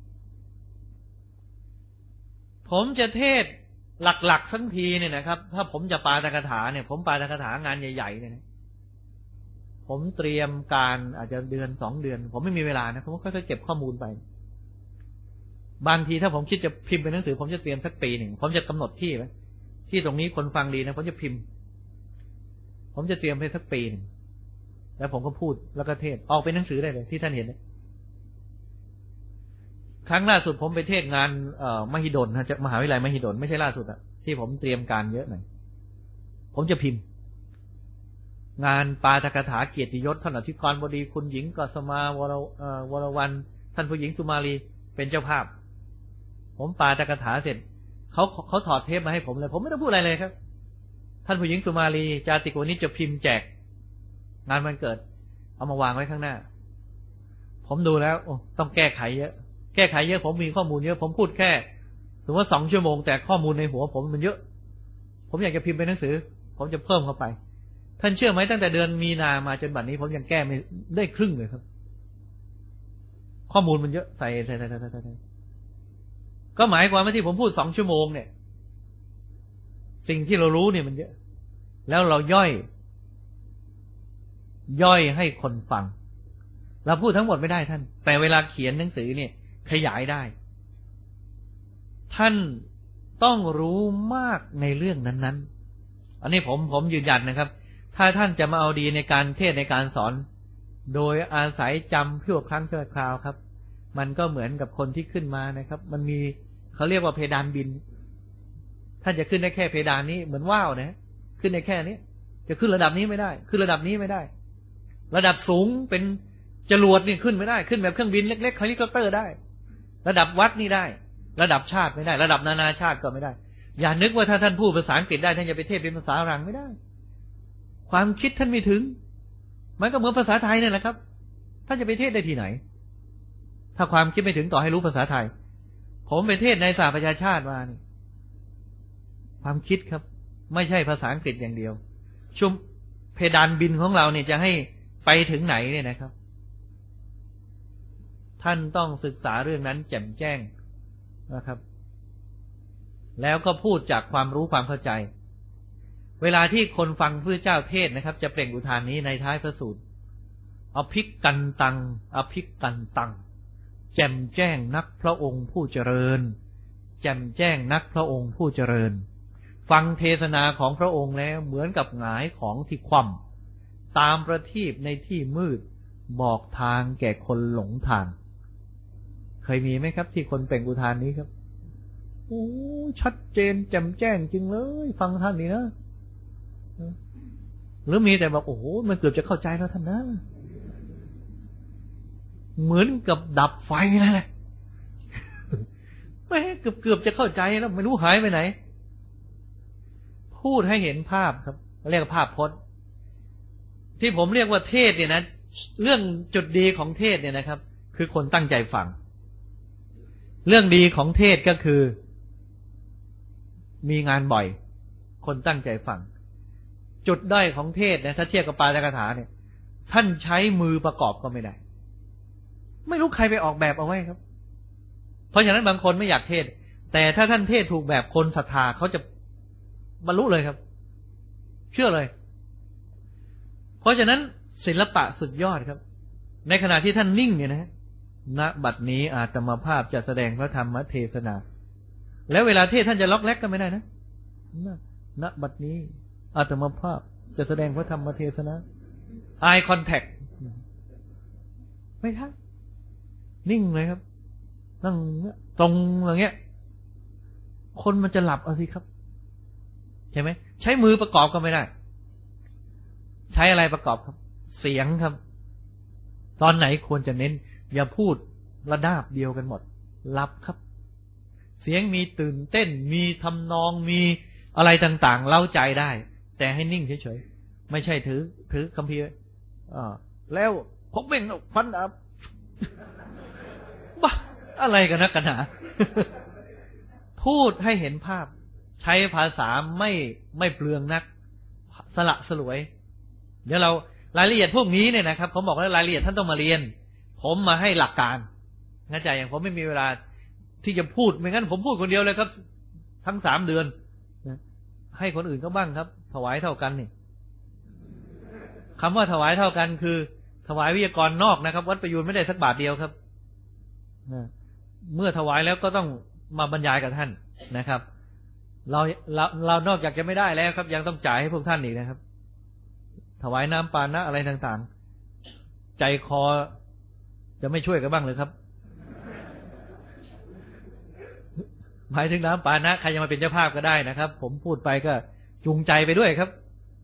ผมจะเทศหลักๆสักทีเนี่ยนะครับถ้าผมจะปาฐกถาเนี่ยผมปาฐกถางานใหญ่ๆเนี่ยนะผมเตรียมการอาจจะเดือน2 เดือนผมไม่มีเวลานะผมก็ค่อยๆเก็บข้อมูลไปบางทีถ้าผมคิดจะพิมพ์เป็นหนังสือผมจะเตรียมสักปีหนึ่งผมจะกำหนดที่ไว้ที่ตรงนี้คนฟังดีนะผมจะพิมพ์ผมจะเตรียมไปสักปีหนึ่งแล้วผมก็พูดแล้วก็เทศออกเป็นหนังสือได้เลยที่ท่านเห็นนะครั้งล่าสุดผมไปเทศงานมหิดลนะจากมหาวิทยาลัยมหิดลไม่ใช่ล่าสุดอะที่ผมเตรียมการเยอะหน่อยผมจะพิมพ์งานปาฐกถาเกียรติยศท่านอธิการบดีคุณหญิงกษมาวรวรรณท่านผู้หญิงสุมาลีเป็นเจ้าภาพผมปาฐกถาเสร็จเขาถอดเทปมาให้ผมเลยผมไม่ต้องพูดอะไรเลยครับท่านผู้หญิงสุมาลีจาติกวณิชจะพิมพ์แจกงานวันเกิดเอามาวางไว้ข้างหน้าผมดูแล้วต้องแก้ไขเยอะผมมีข้อมูลเยอะผมพูดแค่สมมติว่า2 ชั่วโมงแต่ข้อมูลในหัวผมมันเยอะผมอยากจะพิมพ์เป็นหนังสือผมจะเพิ่มเข้าไปท่านเชื่อไหมตั้งแต่เดือนมีนามาจนบัดนี้ผมยังแก้ไม่ได้ครึ่งเลยครับข้อมูลมันเยอะใส่ก็หมายความว่าที่ผมพูด2 ชั่วโมงเนี่ยสิ่งที่เรารู้เนี่ยมันเยอะแล้วเราย่อยให้คนฟังเราพูดทั้งหมดไม่ได้ท่านแต่เวลาเขียนหนังสือเนี่ยขยายได้ท่านต้องรู้มากในเรื่องนั้นๆอันนี้ผมยืนยันนะครับถ้าท่านจะมาเอาดีในการเทศในการสอนโดยอาศัยจำชั่วครั้งชั่วคราวครับมันก็เหมือนกับคนที่ขึ้นมานะครับมันมีเขาเรียกว่าเพดานบินท่านจะขึ้นได้แค่เพดานนี้เหมือนว่าวนะขึ้นได้แค่นี้จะขึ้นระดับนี้ไม่ได้ขึ้นระดับนี้ไม่ได้ระดับสูงเป็นจรวดนี่ขึ้นไม่ได้ขึ้นแบบเครื่องบินเล็กๆเฮลิคอปเตอร์ได้ระดับวัดนี่ได้ระดับชาติไม่ได้ระดับนานาชาติก็ไม่ได้อย่านึกว่าถ้าท่านพูดภาษาอังกฤษได้ท่านจะไปเทศเป็นภาษาฝรั่งไม่ได้ความคิดท่านไม่ถึงมันก็เหมือนภาษาไทยนี่แหละครับท่านจะไปเทศได้ที่ไหนถ้าความคิดไม่ถึงต่อให้รู้ภาษาไทยผมไปเทศในสหประชาชาติมานี่ความคิดครับไม่ใช่ภาษาอังกฤษอย่างเดียวชุมเพดานบินของเราเนี่ยจะให้ไปถึงไหนเนี่ยนะครับท่านต้องศึกษาเรื่องนั้นแจ่มแจ้งนะครับแล้วก็พูดจากความรู้ความเข้าใจเวลาที่คนฟังพระเจ้าเทศนะครับจะเปล่งอุทานนี้ในท้ายพระสูตรอภิกันตังอภิกันตังแจ่มแจ้งนักพระองค์ผู้เจริญแจ่มแจ้งนักพระองค์ผู้เจริญฟังเทศนาของพระองค์แล้วเหมือนกับหงายของที่คว่ำตามประทีปในที่มืดบอกทางแก่คนหลงทางเคยมีไหมครับที่คนเปล่งอุทานนี้ครับโอ้ชัดเจนแจ่มแจ้งจริงเลยฟังท่านนี่นะหรือมีแต่แบบโอ้โหมันเกือบจะเข้าใจแล้วท่านนะเหมือนกับดับไฟนั่นแหละไม่เกือบจะเข้าใจแล้วไม่รู้หายไปไหนพูดให้เห็นภาพครับเรียกภาพพจน์ที่ผมเรียกว่าเทศเนี่ยนะเรื่องจุดดีของเทศเนี่ยนะครับคือคนตั้งใจฟังเรื่องดีของเทศก็คือมีงานบ่อยคนตั้งใจฟังจุดด้อยของเทศนะถ้าเทียบกับปาฐกถาเนี่ยท่านใช้มือประกอบก็ไม่ได้ไม่รู้ใครไปออกแบบเอาไว้ครับเพราะฉะนั้นบางคนไม่อยากเทศแต่ถ้าท่านเทศถูกแบบคนศรัทธาเขาจะบรรลุเลยครับเชื่อเลยเพราะฉะนั้นศิลปะสุดยอดครับในขณะที่ท่านนิ่งเนี่ยนะณบัดนี้อาตมาภาพจะแสดงพระธรรมเทศนาแล้วเวลาเทศท่านจะล็อกแลกก็ไม่ได้นะณบัดนี้อาตมาภาพจะแสดงพระธรรมเทศนา eye contact ไม่ทันนิ่งเลยครับนั่งตรงอย่างเงี้ยคนมันจะหลับเอาสิครับใช่ไหมใช้มือประกอบก็ไม่ได้ใช้อะไรประกอบครับเสียงครับตอนไหนควรจะเน้นอย่าพูดระนาบเดียวกันหมดหลับครับเสียงมีตื่นเต้นมีทำนองมีอะไรต่างๆเล่าใจได้แต่ให้นิ่งเฉยๆไม่ใช่ถือคัมภีร์แล้วพกเบ่งฟันอับบ้าอะไรกันนะกันหา พูดให้เห็นภาพใช้ภาษาไม่เปลืองนักสละสลวยเดี๋ยวเรารายละเอียดพวกนี้เนี่ยนะครับผมบอกว่ารายละเอียดท่านต้องมาเรียนผมมาให้หลักการงั้นใจอย่างผมไม่มีเวลาที่จะพูดไม่งั้นผมพูดคนเดียวเลยครับทั้ง3 เดือนให้คนอื่นก็บ้างครับถวายเท่ากันนี่คำว่าถวายเท่ากันคือถวายวิทยากรนอกนะครับวัดประยูรไม่ได้สักบาทเดียวครับเมื่อถวายแล้วก็ต้องมาบรรยายกับท่านนะครับเรานอกจากจะไม่ได้แล้วครับยังต้องจ่ายให้พวกท่านอีกนะครับถวายน้ำปานะอะไรต่างๆใจคอจะไม่ช่วยกันบ้างเลยครับหมายถึงน้ำปานะใครจะมาเป็นเจ้าภาพก็ได้นะครับผมพูดไปก็จูงใจไปด้วยครับ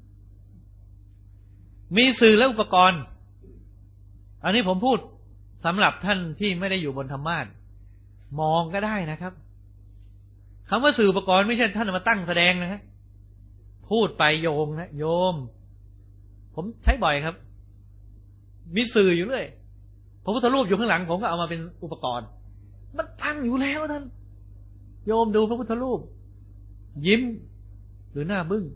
มีสื่อและอุปกรณ์อันนี้ผมพูดสำหรับท่านที่ไม่ได้อยู่บนธรรมาสน์มองก็ได้นะครับคำว่าสื่ออุปกรณ์ไม่ใช่ท่านมาตั้งแสดงนะฮะพูดไปโยงนะโยมผมใช้บ่อยครับมีสื่ออยู่เลยพระพุทธรูปอยู่ข้างหลังผมก็เอามาเป็นอุปกรณ์มันตั้งอยู่แล้วท่านโยมดูพระพุทธรูปยิ้มหรือหน้าบึ้ง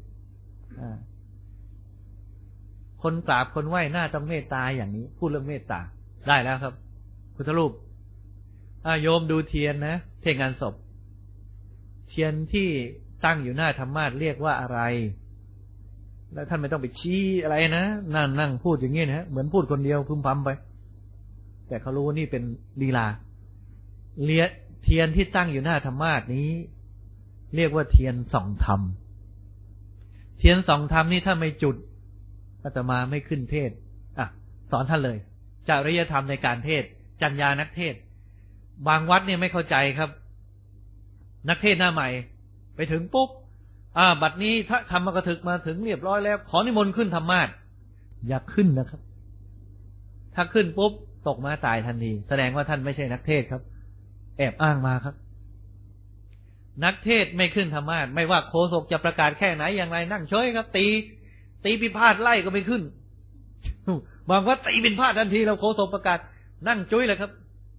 คนกราบคนไหว้หน้าต้องเมตตาอย่างนี้พูดเรื่องเมตตาได้แล้วครับพุทธรูปโยมดูเทียนนะเทียนงานศพเทียนที่ตั้งอยู่หน้าธรรมาสน์เรียกว่าอะไรแล้วท่านไม่ต้องไปชี้อะไรนะนั่งพูดอย่างนี้นะเหมือนพูดคนเดียวพึมพำไปแต่เขารู้ว่านี่เป็นลีลาเทียนที่ตั้งอยู่หน้าธรรมาสน์นี้เรียกว่าเทียนส่องธรรมเทียนส่องธรรมนี่ถ้าไม่จุดอาตมาไม่ขึ้นเทศสอนท่านเลยจริยธรรมในการเทศจรรยานักเทศบางวัดเนี่ยไม่เข้าใจครับนักเทศหน้าใหม่ไปถึงปุ๊บบัดนี้ถ้าธรรมกถึกมาถึงเรียบร้อยแล้วขอนิมนต์ขึ้นธรรมาสน์อย่าขึ้นนะครับถ้าขึ้นปุ๊บตกมาตายทันทีแสดงว่าท่านไม่ใช่นักเทศครับแอบอ้างมาครับนักเทศไม่ขึ้นธรรมาสน์ไม่ว่าโฆษกจะประกาศแค่ไหนอย่างไรนั่งเฉยครับตีพิพาทไล่ก็ไม่ขึ้นบางว่าตีเป็นพาททันทีเราโฆษกประกาศนั่งจุ้ยเลยครับ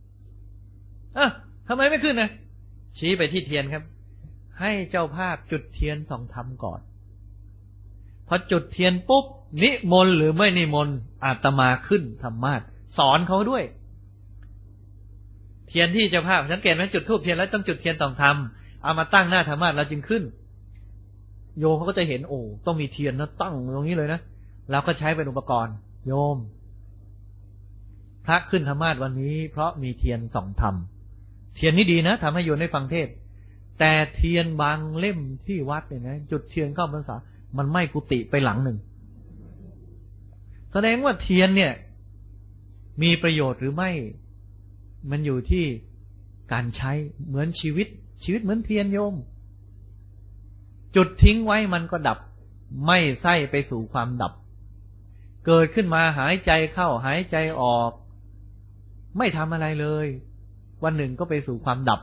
ทำไมไม่ขึ้นนะชี้ไปที่เทียนครับให้เจ้าภาพจุดเทียนส่องธรรมก่อนพอจุดเทียนปุ๊บนิมนต์หรือไม่นิมนต์อาตมาขึ้นธรรมาสน์สอนเขาด้วยเทียนที่เจ้าภาพสังเกตไหมจุดธูปเทียนแล้วต้องจุดเทียนส่องธรรมเอามาตั้งหน้าธรรมาสน์เราจึงขึ้นโยมเขาก็จะเห็นต้องมีเทียนนะตั้งตรงนี้เลยนะเราก็ใช้เป็นอุปกรณ์โยมพระขึ้นธรรมาสน์วันนี้เพราะมีเทียนส่องธรรมเทียนนี้ดีนะทำให้โยมได้ฟังเทศแต่เทียนบางเล่มที่วัดเนี่ยนะจุดเทียนเข้าพรรษามันไหม้กุฏิไปหลังหนึ่งแสดงว่าเทียนเนี่ยมีประโยชน์หรือไม่มันอยู่ที่การใช้เหมือนชีวิตเหมือนเทียนโยมจุดทิ้งไว้มันก็ดับไม่ใส่ไปสู่ความดับเกิดขึ้นมาหายใจเข้าหายใจออกไม่ทำอะไรเลยวันหนึ่งก็ไปสู่ความดับ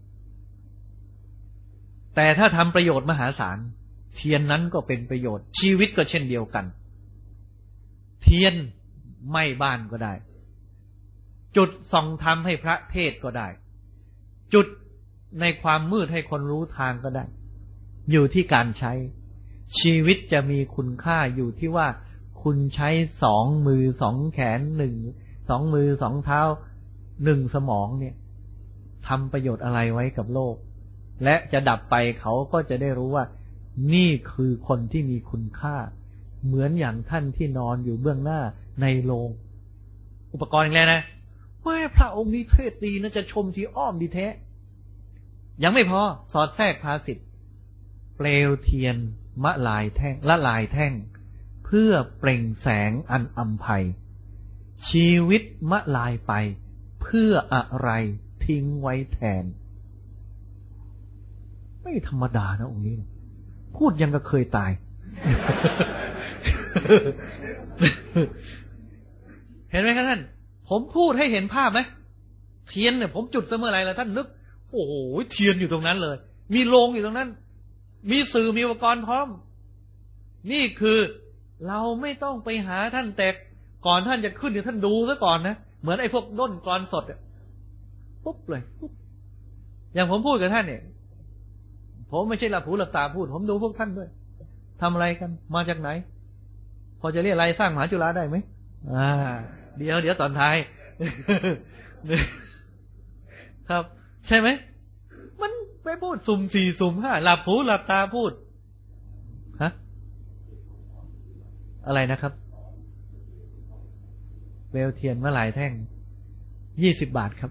แต่ถ้าทำประโยชน์มหาศาลเทียนนั้นก็เป็นประโยชน์ชีวิตก็เช่นเดียวกันเทียนไหม้บ้านก็ได้จุดส่องธรรมให้พระเทศก็ได้จุดในความมืดให้คนรู้ทางก็ได้อยู่ที่การใช้ชีวิตจะมีคุณค่าอยู่ที่ว่าคุณใช้2 มือ2 แขน2 มือ2 เท้า1 สมองเนี่ยทำประโยชน์อะไรไว้กับโลกและจะดับไปเขาก็จะได้รู้ว่านี่คือคนที่มีคุณค่าเหมือนอย่างท่านที่นอนอยู่เบื้องหน้าในโรงอุปกรณ์อย่างไรนะว่าพระองค์นี้เทศดีนะจะชมที่อ้อมดีแท้ยังไม่พอสอดแทรกภาษิตเปลวเทียนมะลายแท่งละลายแท่งเพื่อเปล่งแสงอันอำไพชีวิตมะลายไปเพื่ออะไรทิ้งไว้แทนไม่ธรรมดานะองค์นี้พูดยังก็เคยตาย เห็นไหมครับท่านผมพูดให้เห็นภาพไหมเทียนเนี่ยผมจุดเสมอไรแล้วท่านนึกโอ้โหเทียนอยู่ตรงนั้นเลยมีโลงอยู่ตรงนั้นมีสื่อมีอุปกรณ์พร้อมนี่คือเราไม่ต้องไปหาท่านแต่ก่อนท่านจะขึ้นเดี๋ยวท่านดูซะก่อนนะเหมือนไอ้พวกด้นกรสดปุ๊บเลยปุ๊บอย่างผมพูดกับท่านเนี่ยผมไม่ใช่หลับหูหลับตาพูดผมดูพวกท่านด้วยทำอะไรกันมาจากไหนพอจะเรียกอะไรสร้างมหาจุฬาได้ไหมเดี๋ยวตอนท้ายครับใช่ไหมมันไปพูดสุ่มสี่สุ่มห้าหลับหูหลับตาพูดฮะอะไรนะครับเปลวเทียนเมื่อหลายแท่ง20 บาทครับ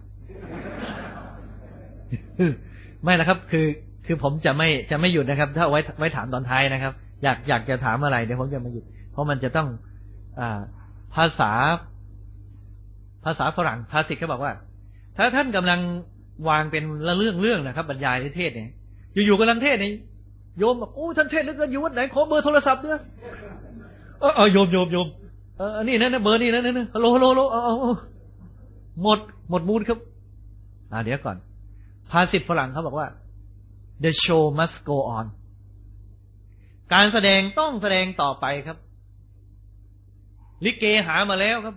ไม่นะครับคือผมจะไม่หยุดนะครับถ้าไว้ถามตอนท้ายนะครับอยากจะถามอะไรเดี๋ยวผมจะไม่หยุดเพราะมันจะต้องภาษาฝรั่งภาษิตเขาบอกว่าถ้าท่านกำลังวางเป็นละเรื่องนะครับบรรยายเทศเนี่ยอยู่ๆกำลังเทศเนี่ยโยมบอกโอ้ท่านเทศแล้วก็อยู่วัดไหนขอเบอร์โทรศัพท์ด้วยโยมนี่นะเบอร์นี่นะฮัลโหลหมดมูดครับเดี๋ยวก่อนภาษิตฝรั่งเขาบอกว่า the show must go on การแสดงต้องแสดงต่อไปครับลิเกหามาแล้วครับ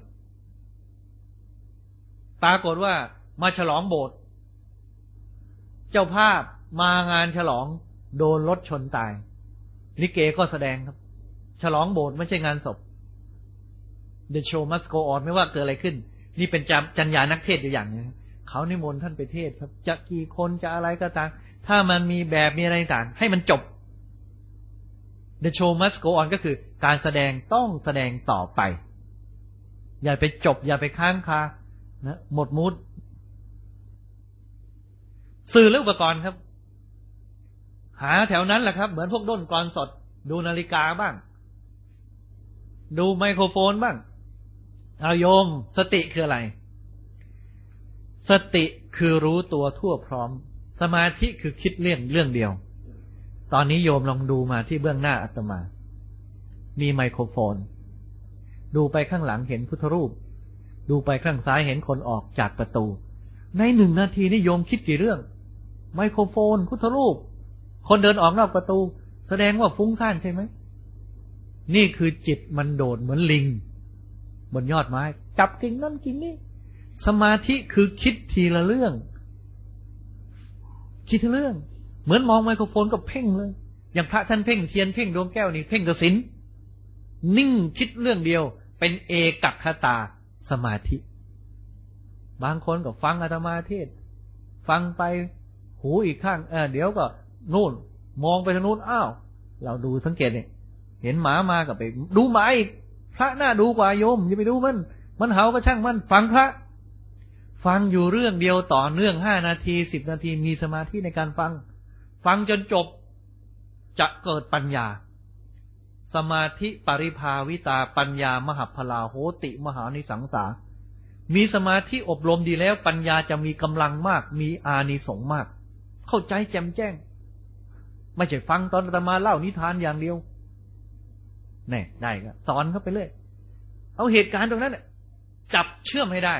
ปรากฏว่ามาฉลองโบสถ์เจ้าภาพมางานฉลองโดนรถชนตายลิเกก็แสดงครับฉลองโบสถ์ไม่ใช่งานศพ the show must go on ไม่ว่าเกิดอะไรขึ้นนี่เป็นจรรยานักเทศอยู่อย่างนึงเขานิมนต์ท่านไปเทศครับจะกี่คนจะอะไรก็ตามถ้ามันมีแบบมีอะไรต่างให้มันจบ the show must go on ก็คือการแสดงต้องแสดงต่อไปอย่าไปจบอย่าไปค้างคานะหมดมูดสื่อและอุปกรณ์ครับหาแถวนั้นแหละครับเหมือนพวกด้นกรสดดูนาฬิกาบ้างดูไมโครโฟนบ้างเอาโยมสติคืออะไรสติคือรู้ตัวทั่วพร้อมสมาธิคือคิดเรื่องเดียวตอนนี้โยมลองดูมาที่เบื้องหน้าอาตมามีไมโครโฟนดูไปข้างหลังเห็นพุทธรูปดูไปข้างซ้ายเห็นคนออกจากประตูใน1 นาทีนี่โยมคิดกี่เรื่องไมโครโฟนพุทธรูปคนเดินออกนอกประตูแสดงว่าฟุ้งซ่านใช่ไหมนี่คือจิตมันโดดเหมือนลิงบนยอดไม้จับกิ่งนั่นกิ่งนี่สมาธิคือคิดทีละเรื่องคิดทีละเรื่องเหมือนมองไมโครโฟนก็เพ่งเลยอย่างพระท่านเพ่งเทียนเพ่งดวงแก้วนี่เพ่งกสิณนิ่งคิดเรื่องเดียวเป็นเอกัคตาสมาธิบางคนก็ฟังอาตมาเทศฟังไปหูอีกข้างเดี๋ยวก็นู่นมองไปทางนู้นอ้าวเราดูสังเกตเนี่ยเห็นหมามากับไปดูหมาอีกพระน่าดูกว่าโยมอย่าไปดูมันเห่าก็ช่างมันฟังพระฟังอยู่เรื่องเดียวต่อเนื่อง5 นาที10 นาทีมีสมาธิในการฟังจนจบจะเกิดปัญญาสมาธิปริภาวิตาปัญญามหัพพลาโหติมหานิสังสามีสมาธิอบรมดีแล้วปัญญาจะมีกำลังมากมีอานิสงส์มากเข้าใจแจ่มแจ้งไม่ใช่ฟังตอนอาตมาเล่านิทานอย่างเดียวแน่ได้ก็สอนเข้าไปเรื่อยเอาเหตุการณ์ตรงนั้นจับเชื่อมให้ได้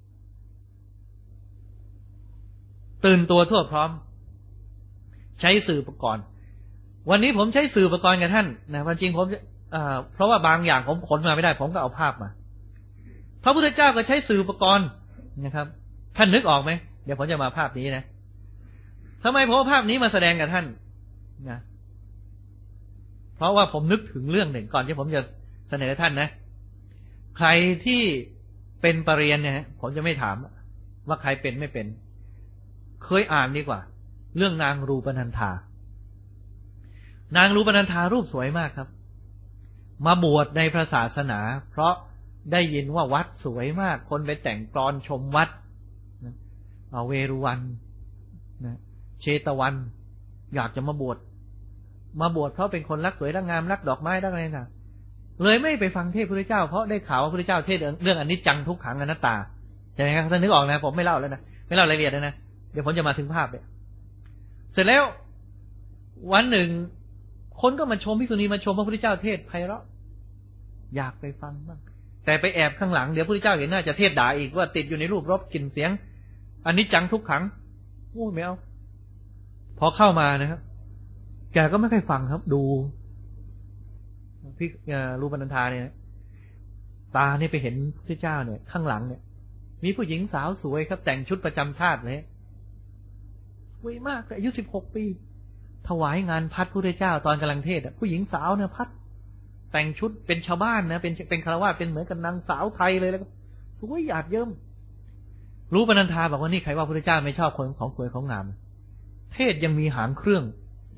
ตื่นตัวทั่วพร้อมใช้สื่ออุปกรณ์วันนี้ผมใช้สื่ออุปกรณ์กับท่านนะวันจริงผมเพราะว่าบางอย่างผมขนมาไม่ได้ผมก็เอาภาพมาพระพุทธเจ้าก็ใช้สื่ออุปกรณ์นะครับท่านนึกออกไหมเดี๋ยวผมจะมาภาพนี้นะทำไมผมเอาภาพนี้มาแสดงกับท่านนะเพราะว่าผมนึกถึงเรื่องหนึ่งก่อนที่ผมจะเสนอท่านนะใครที่เป็นปรริญญาเนี่ยผมจะไม่ถามว่าใครเป็นไม่เป็นเคยอ่านดีกว่าเรื่องนางรูปนันธานางรูปนันธารูปสวยมากครับมาบวชในพระศาสนาเพราะได้ยินว่าวัดสวยมากคนไปแต่งกลอนชมวัดเวรุวันเชตวันอยากจะมาบวชเพราะเป็นคนรักสวยรักงามรักดอกไม้รักอะไรนะเลยไม่ไปฟังเทศน์พระเจ้าเพราะได้ข่าวว่าพระเจ้าเทศน์เรื่องอนิจจังทุกขังอนัตตาใช่ไหมครับท่านนึกออกนะผมไม่เล่าแล้วนะไม่เล่ารายละเอียดนะเดี๋ยวผมจะมาถึงภาพเนี่ยเสร็จแล้ววันหนึ่งคนก็มาชมภิกษุณีมาชมพระพุทธเจ้าเทศน์ไพเราะอยากไปฟังบ้างแต่ไปแอบข้างหลังเดี๋ยวพระพุทธเจ้าเห็นน่าจะเทศด่าอีกว่าติดอยู่ในรูปรสกลิ่นเสียงอนิจจังทุกขังโอ้ไม่เอาพอเข้ามานะครับแกก็ไม่ค่อยฟังครับดูพี่รูปนันธาเนี่ยตาเนี่ยไปเห็นพระเจ้าเนี่ยข้างหลังเนี่ยมีผู้หญิงสาวสวยครับแต่งชุดประจำชาติเลยสวยมากอายุ16 ปีถวายงานพัดพระเจ้าตอนกำลังเทศผู้หญิงสาวเนี่ยพัดแต่งชุดเป็นชาวบ้านนะเป็นฆราวาสเป็นเหมือนกับนางสาวไทยเลยแล้วสวยหยาดเยิ้มรูปนันธาบอกว่านี่ใครว่าพระเจ้าไม่ชอบคนของสวยของงามเทศยังมีหางเครื่อง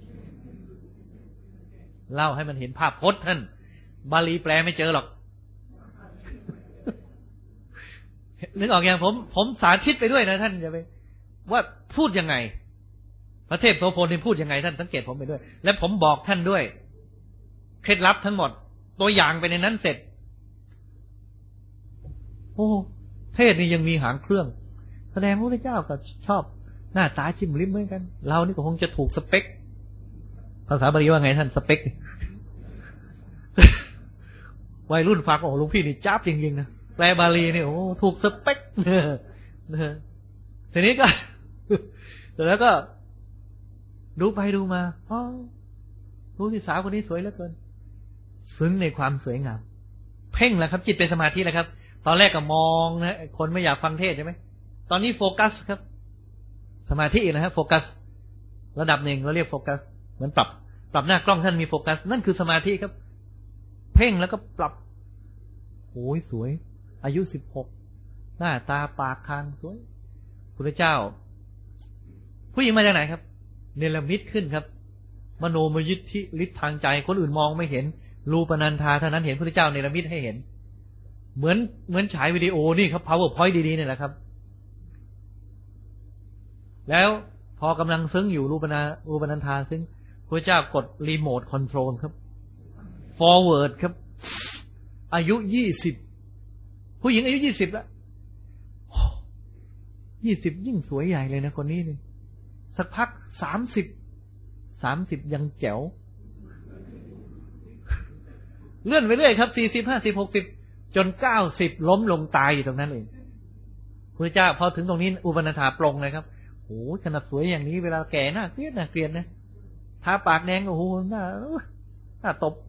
เล่าให้มันเห็นภาพพจน์ท่านบาลีแปลไม่เจอหรอกนึกออกอย่างผมสาธิตไปด้วยนะท่านจะไปว่าพูดยังไงพระเทพโสพลนี่พูดยังไงท่านสังเกตผมไปด้วยและผมบอกท่านด้วยเคล็ดลับทั้งหมดตัวอย่างไปในนั้นเสร็จโอ้เทศนี่ยังมีหางเครื่องแสดงว่าพระเจ้าก็ชอบหน้าตาจิ้มลิ้มเหมือนกันเรานี่ก็คงจะถูกสเปคภาษาบาลีว่าไงท่านสเปควัยรุ่นฟังโอ้ลุงพี่นี่จ้าบจริงๆนะแปลบาลีนี่โอ้ถูกสเปคทีนี้ก็แล้วก็ดูไปดูมาอ๋อรู้ที่สาวคนนี้สวยเหลือเกินซึ้งในความสวยงามเพ่งแล้วครับจิตเป็นสมาธิแล้วครับตอนแรกก็มองนะคนไม่อยากฟังเทศใช่ไหมตอนนี้โฟกัสครับสมาธินะครับโฟกัสระดับหนึ่งเราเรียกโฟกัสเหมือนปรับหน้ากล้องท่านมีโฟกัสนั่นคือสมาธิครับเพ่งแล้วก็ปรับโอ้ยสวยอายุ16หน้าตาปากคางสวยพระเจ้าผู้หญิงมาจากไหนครับเนรมิตขึ้นครับมโนมยิทธิฤทธิ์ทางใจคนอื่นมองไม่เห็นรูปนันธาเท่านั้นเห็นพระเจ้าเนรมิตให้เห็นเหมือนฉายวิดีโอนี่ครับ PowerPoint ดีๆเนี่ยแหละครับแล้วพอกำลังซึ้งอยู่รูปนันธาซึ้งพระเจ้ากดรีโมทคอนโทรลครับ forward ครับอายุ20ผู้หญิงอายุ20แล้ว20ยิ่งสวยใหญ่เลยนะคนนี้นี่สักพัก30ยังแจ๋วเลื่อนไปเรื่อยครับ40 50 60จน90ล้มลงตายอยู่ตรงนั้นเองพระเจ้าพอถึงตรงนี้อุปนันธาปลงเลยครับโอ้ขนาดสวยอย่างนี้เวลาแก่หน้าเกลียดนะทาปากแดงโอ้โหหน้าตบ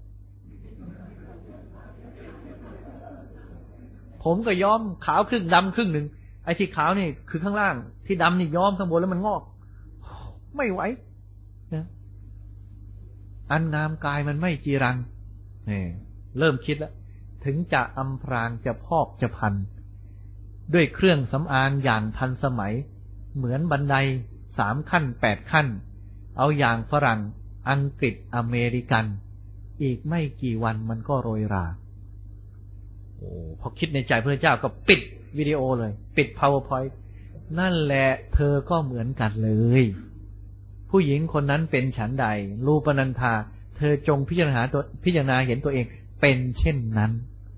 ผมก็ย้อมขาวครึ่งดำครึ่งหนึ่งไอ้ที่ขาวนี่คือข้างล่างที่ดำนี่ย้อมข้างบนแล้วมันงอกไม่ไหวนะอันงามกายมันไม่จีรังนี่เริ่มคิดแล้วถึงจะอำพรางจะพอกจะพันด้วยเครื่องสำอางอย่างทันสมัยเหมือนบันได3 ขั้น 8 ขั้นเอาอย่างฝรั่งอังกฤษอเมริกันอีกไม่กี่วันมันก็โรยราโอ้พอคิดในใจพระเจ้าก็ปิดวิดีโอเลยปิด PowerPoint นั่นแหละเธอก็เหมือนกันเลยผู้หญิงคนนั้นเป็นฉันใดรูปนันธาเธอจงพิจารณาเห็นตัวเองเป็นเช่นนั้น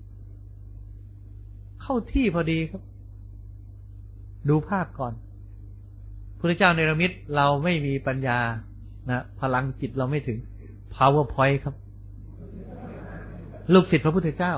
เข้าที่พอดีครับดูภาพก่อนพระเจ้าเนรมิตเราไม่มีปัญญานะพลังจิตเราไม่ถึง PowerPoint ครับลูกศิษย์พระพุทธเจ้า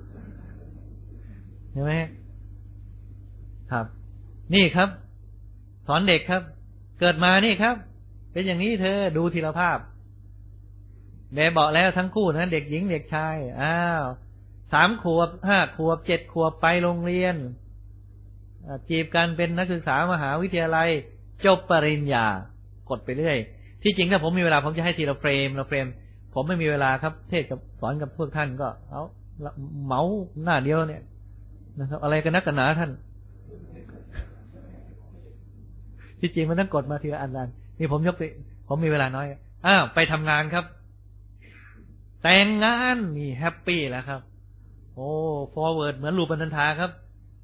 เห็นไหมครับนี่ครับสอนเด็กครับเกิดมานี่ครับเป็นอย่างนี้เธอดูทีละภาพแม่บอกแล้วทั้งคู่นะเด็กหญิงเด็กชาย3 ขวบ 5 ขวบ 7 ขวบไปโรงเรียนจีบกันเป็นนักศึกษามหาวิทยาลัยจบปริญญากดไปเรื่อยที่จริงถ้าผมมีเวลาผมจะให้ทีละเฟรมผมไม่มีเวลาครับเทศกับสอนกับพวกท่านก็เอาเหมาหน้าเดียวเนี่ยนะครับอะไรกันนักกันหนาท่านที่จริงมันต้องกดมาทีละอันนี่ผมมีเวลาน้อยไปทำงานครับแต่งงานนี่แฮปปี้แล้วครับโอ้ฟอร์เวิร์ดเหมือนลูกบรรทัดทาครับ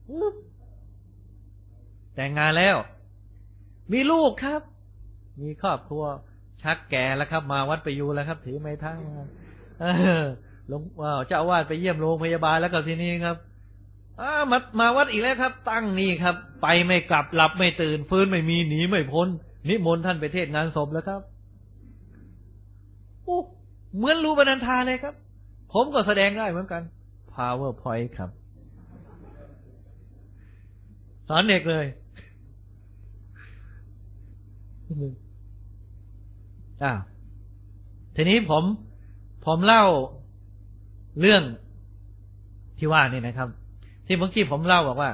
แต่งงานแล้วมีลูกครับมีครอบครัวชักแก่แล้วครับมาวัดไปอยู่แล้วครับถือไม้เท้าหลวงเจ้าอาวาสไปเยี่ยมโรงพยาบาลแล้วก็ที่นี่ครับมาวัดอีกแล้วครับตั้งนี่ครับไปไม่กลับหลับไม่ตื่นฟื้นไม่มีหนีไม่พ้นนิมนต์ท่านไปเทศงานศพแล้วครับเหมือนรู้บรรณาธาเลยครับผมก็แสดงได้เหมือนกัน PowerPoint ครับสอนเด็กเลยทีนี้ผมเล่าเรื่องที่ว่านี่นะครับที่เมื่อกี้ผมเล่าบอกว่า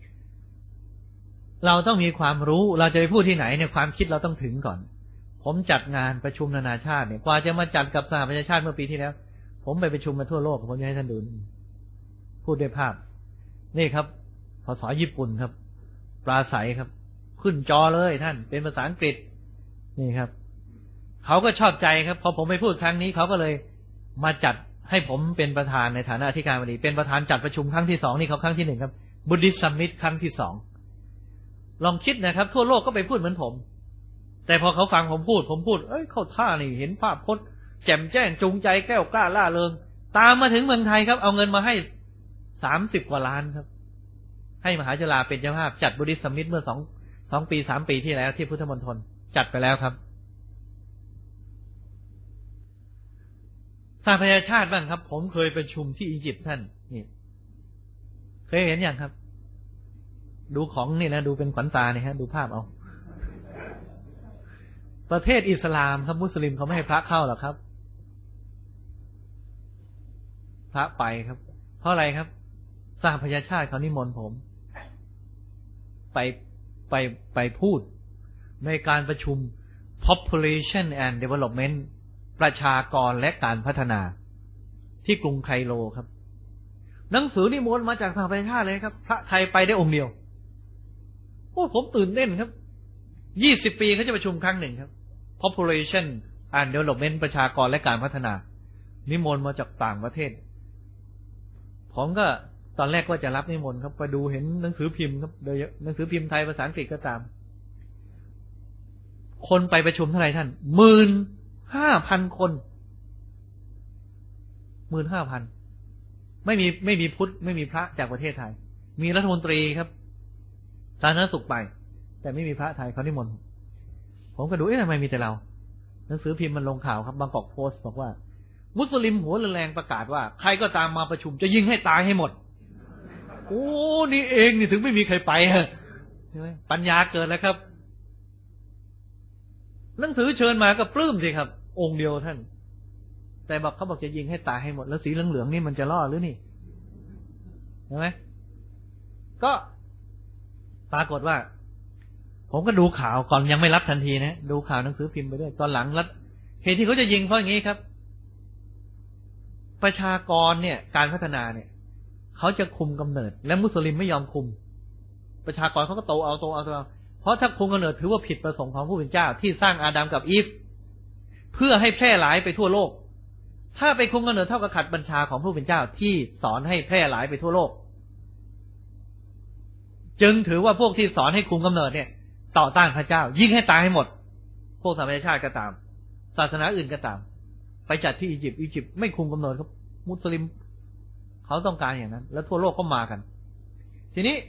เราต้องมีความรู้เราจะไปพูดที่ไหนเนี่ยความคิดเราต้องถึงก่อนผมจัดงานประชุมนานาชาติเนี่ยกว่าจะมาจัดกับสหประชาชาติเมื่อปีที่แล้วผมไปประชุมมาทั่วโลกผมจะให้ท่านดูพูดด้วยภาพนี่ครับภาษาญี่ปุ่นครับปราศัยครับขึ้นจอเลยท่านเป็นภาษาอังกฤษนี่ครับเขาก็ชอบใจครับพอผมไปพูดครั้งนี้เขาก็เลยมาจัดให้ผมเป็นประธานในฐานะอธิการบดีเป็นประธานจัดประชุมครั้งที่2นี่เขาครั้งที่1ครับ Buddhist Summit ครั้งที่2ลองคิดนะครับทั่วโลกก็ไปพูดเหมือนผมแต่พอเขาฟังผมพูดเข้าท่านี่เห็นภาพพจน์แจ่มแจ้งจูงใจแก้วกล้าล่าเริงตามมาถึงเมืองไทยครับเอาเงินมาให้30 กว่าล้านครับให้มหาจุฬาเป็นเจ้าภาพจัด Buddhist Summit เมื่อ2 ปี 3 ปีที่แล้วที่พุทธมณฑลจัดไปแล้วครับสหประชาชาติบ้างครับผมเคยประชุมที่อียิปต์ท่านนี่เคยเห็นอย่างครับดูของนี่นะดูเป็นขวัญตาเนี่ยฮะดูภาพเอาประเทศอิสลามครับมุสลิมเขาไม่ให้พระเข้าหรอกครับพระไปครับเพราะอะไรครับสหประชาชาติเขานิมนต์ผมไปพูดในการประชุม population and development ประชากรและการพัฒนาที่กรุงไคโรครับหนังสือนิมนต์มาจากสหประชาชาติเลยครับพระไทยไปได้องค์เดียวโอ้ผมตื่นเต้นครับ20 ปีเขาจะประชุมครั้งหนึ่งครับ population and development ประชากรและการพัฒนานิมนต์มาจากต่างประเทศผมก็ตอนแรกว่าจะรับนิมนต์ครับไปดูเห็นหนังสือพิมพ์ครับโดยหนังสือพิมพ์ไทยภาษาอังกฤษก็ตามคนไปประชุมเท่าไหร่ท่าน 15,000 คน 15,000 ไม่มีพุทธไม่มีพระจากประเทศไทยมีรัฐมนตรีครับสาธารณสุขไปแต่ไม่มีพระไทยเขานิมนต์ผมก็ดูทำไมมีแต่เราหนังสือพิมพ์มันลงข่าวครับบางกอกโพสต์บอกว่ามุสลิมหัวแรงประกาศว่าใครก็ตามมาประชุมจะยิงให้ตายให้หมดโอ้นี่เองนี่ถึงไม่มีใครไปใช่ไหมปัญญาเกิดแล้วครับหนังสือเชิญมาก็ปลื้มสิครับองค์เดียวท่านแต่บอกเขาบอกจะยิงให้ตายให้หมดแล้วสีเหลืองๆนี่มันจะล่อหรือนี่ใช่ไหมก็ปรากฏว่าผมก็ดูข่าวก่อนยังไม่รับทันทีนะดูข่าวหนังสือพิมพ์ไปด้วยตอนหลังรับเหตุที่เขาจะยิงเพราะอย่างนี้ครับประชากรเนี่ยการพัฒนาเนี่ยเขาจะคุมกำเนิดและมุสลิมไม่ยอมคุมประชากรเขาก็โตเอาเพราะถ้าคุมกำเนิดถือว่าผิดประสงค์ของผู้เป็นเจ้าที่สร้างอาดัมกับอีฟเพื่อให้แพร่หลายไปทั่วโลกถ้าไปคุมกำเนิดเท่ากับขัดบัญชาของผู้เป็นเจ้าที่สอนให้แพร่หลายไปทั่วโลกจึงถือว่าพวกที่สอนให้คุมกำเนิดเนี่ยต่อต้านพระเจ้ายิ่งให้ตายให้หมดพวกสหประชาชาติก็ตามศาสนาอื่นก็ตามไปจัดที่อียิปต์ไม่คุมกำเนิดครับมุสลิมเขาต้องการอย่างนั้นแล้วทั่วโลกก็มากันทีนี้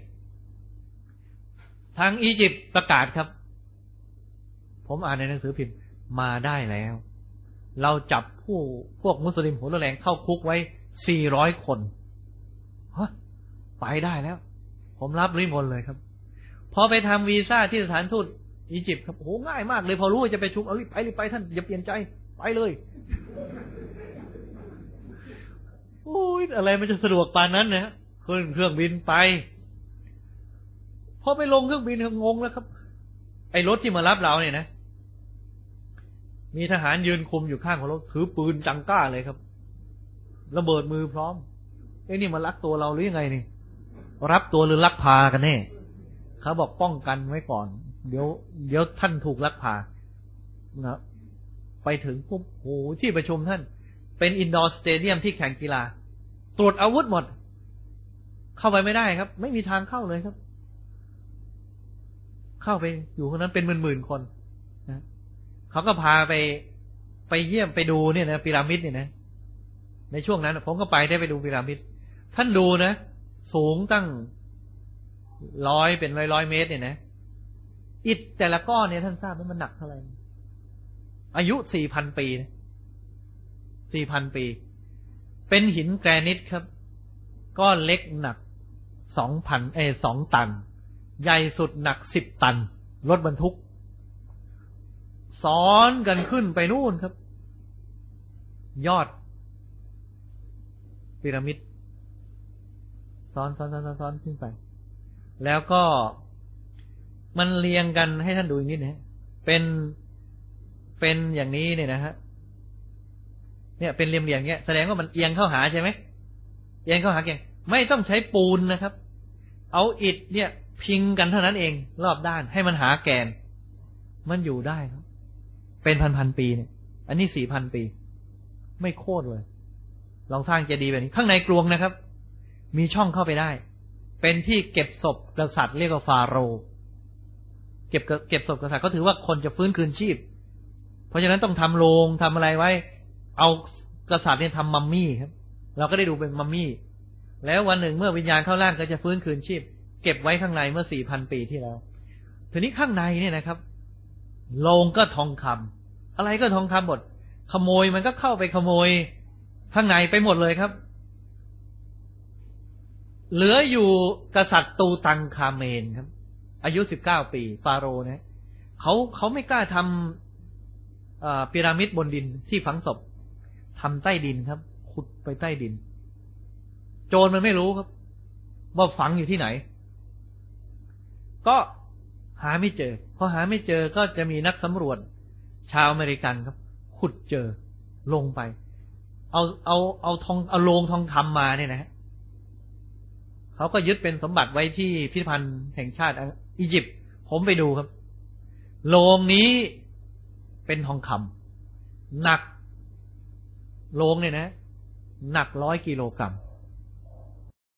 ทางอียิปต์ประกาศครับผมอ่านในหนังสือพิมพ์มาได้แล้วเราจับพวกมุสลิมหัวแรงเข้าคุกไว้400 คนไปได้แล้วผมรับนิมนต์เลยครับพอไปทำวีซ่าที่สถานทูตอียิปต์ครับโหง่ายมากเลยพอรู้ว่าจะไปชุมรีบไปท่านอย่าเปลี่ยนใจไปเลยโอ้ยอะไรมันจะสะดวกปานนั้นนะขึ้นเครื่องบินไปพอไปลงเครื่องบินงงแล้วครับไอ้รถที่มารับเราเนี่ยนะมีทหารยืนคุมอยู่ข้างของรถถือปืนจังก้าเลยครับระเบิดมือพร้อมนี่มาลักตัวเราหรือยังไงนี่รับตัวหรือลักพากันแน่เขาบอกป้องกันไว้ก่อนเดี๋ยวท่านถูกลักพานะไปถึงปุ๊บโอ้ที่ประชุมท่านเป็นอินดอร์สเตเดียมที่แข่งกีฬาตรวจอาวุธหมดเข้าไปไม่ได้ครับไม่มีทางเข้าเลยครับเข้าไปอยู่คนนั้นเป็นหมื่นๆคนนะเขาก็พาไปเยี่ยมไปดูเนี่ยนะพีระมิดเนี่ยนะในช่วงนั้นผมก็ไปได้ไปดูพีระมิดท่านดูนะสูงตั้งเป็นร้อยเมตรเนี่ยนะอิฐแต่ละก้อนเนี่ยท่านทราบไหมมันหนักเท่าไหร่อายุ 4,000 ปีนะ 4,000 ปีเป็นหินแกรนิตครับก้อนเล็กหนัก 2 ตันใหญ่สุดหนัก 10 ตันรถบรรทุกซ้อนกันขึ้นไปนู่นครับยอดพีระมิดซ้อนขึ้นไปแล้วก็มันเรียงกันให้ท่านดูอย่างนี้นะเป็นอย่างนี้เนี่ยนะฮะเนี่ยเป็นเหลี่ยมๆเงี้ยแสดงว่ามันเอียงเข้าหาใช่ไหมเอียงเข้าหาเก่งไม่ต้องใช้ปูนนะครับเอาอิฐเนี่ยพิงกันเท่านั้นเองรอบด้านให้มันหาแกนมันอยู่ได้ครับเป็นพันปีเนี่ยอันนี้ 4,000 ปีไม่โค่นเลยลองสร้างเจดีย์แบบนี้ข้างในกลวงนะครับมีช่องเข้าไปได้เป็นที่เก็บศพกษัตริย์เรียกว่าฟาโรห์เก็บศพกษัตริย์เขาถือว่าคนจะฟื้นคืนชีพเพราะฉะนั้นต้องทำโรงทำอะไรไว้เอากษัตริย์เนี่ยทำมัมมี่ครับเราก็ได้ดูเป็นมัมมี่แล้ววันหนึ่งเมื่อวิญญาณเข้าร่างก็จะฟื้นคืนชีพเก็บไว้ข้างในเมื่อ 4,000 ปีที่แล้วทีนี้ข้างในเนี่ยนะครับโลงก็ทองคำอะไรก็ทองคำหมดขโมยมันก็เข้าไปขโมยข้างในไปหมดเลยครับเหลืออยู่กษัตริย์ตูตังคาเมนครับอายุ 19 ปีฟาโรห์นะเขาไม่กล้าทำพีระมิดบนดินที่ฝังศพทำใต้ดินครับขุดไปใต้ดินโจรมันไม่รู้ครับว่าฝังอยู่ที่ไหนก็หาไม่เจอพอหาไม่เจอก็จะมีนักสำรวจชาวอเมริกันครับขุดเจอลงไปเอาโลงทองคำมาเนี่ยนะเขาก็ยึดเป็นสมบัติไว้ที่พิพิธภัณฑ์แห่งชาติอียิปต์ผมไปดูครับโลงนี้เป็นทองคำหนักโลงเนี่ยนะหนัก100 กิโลกรัม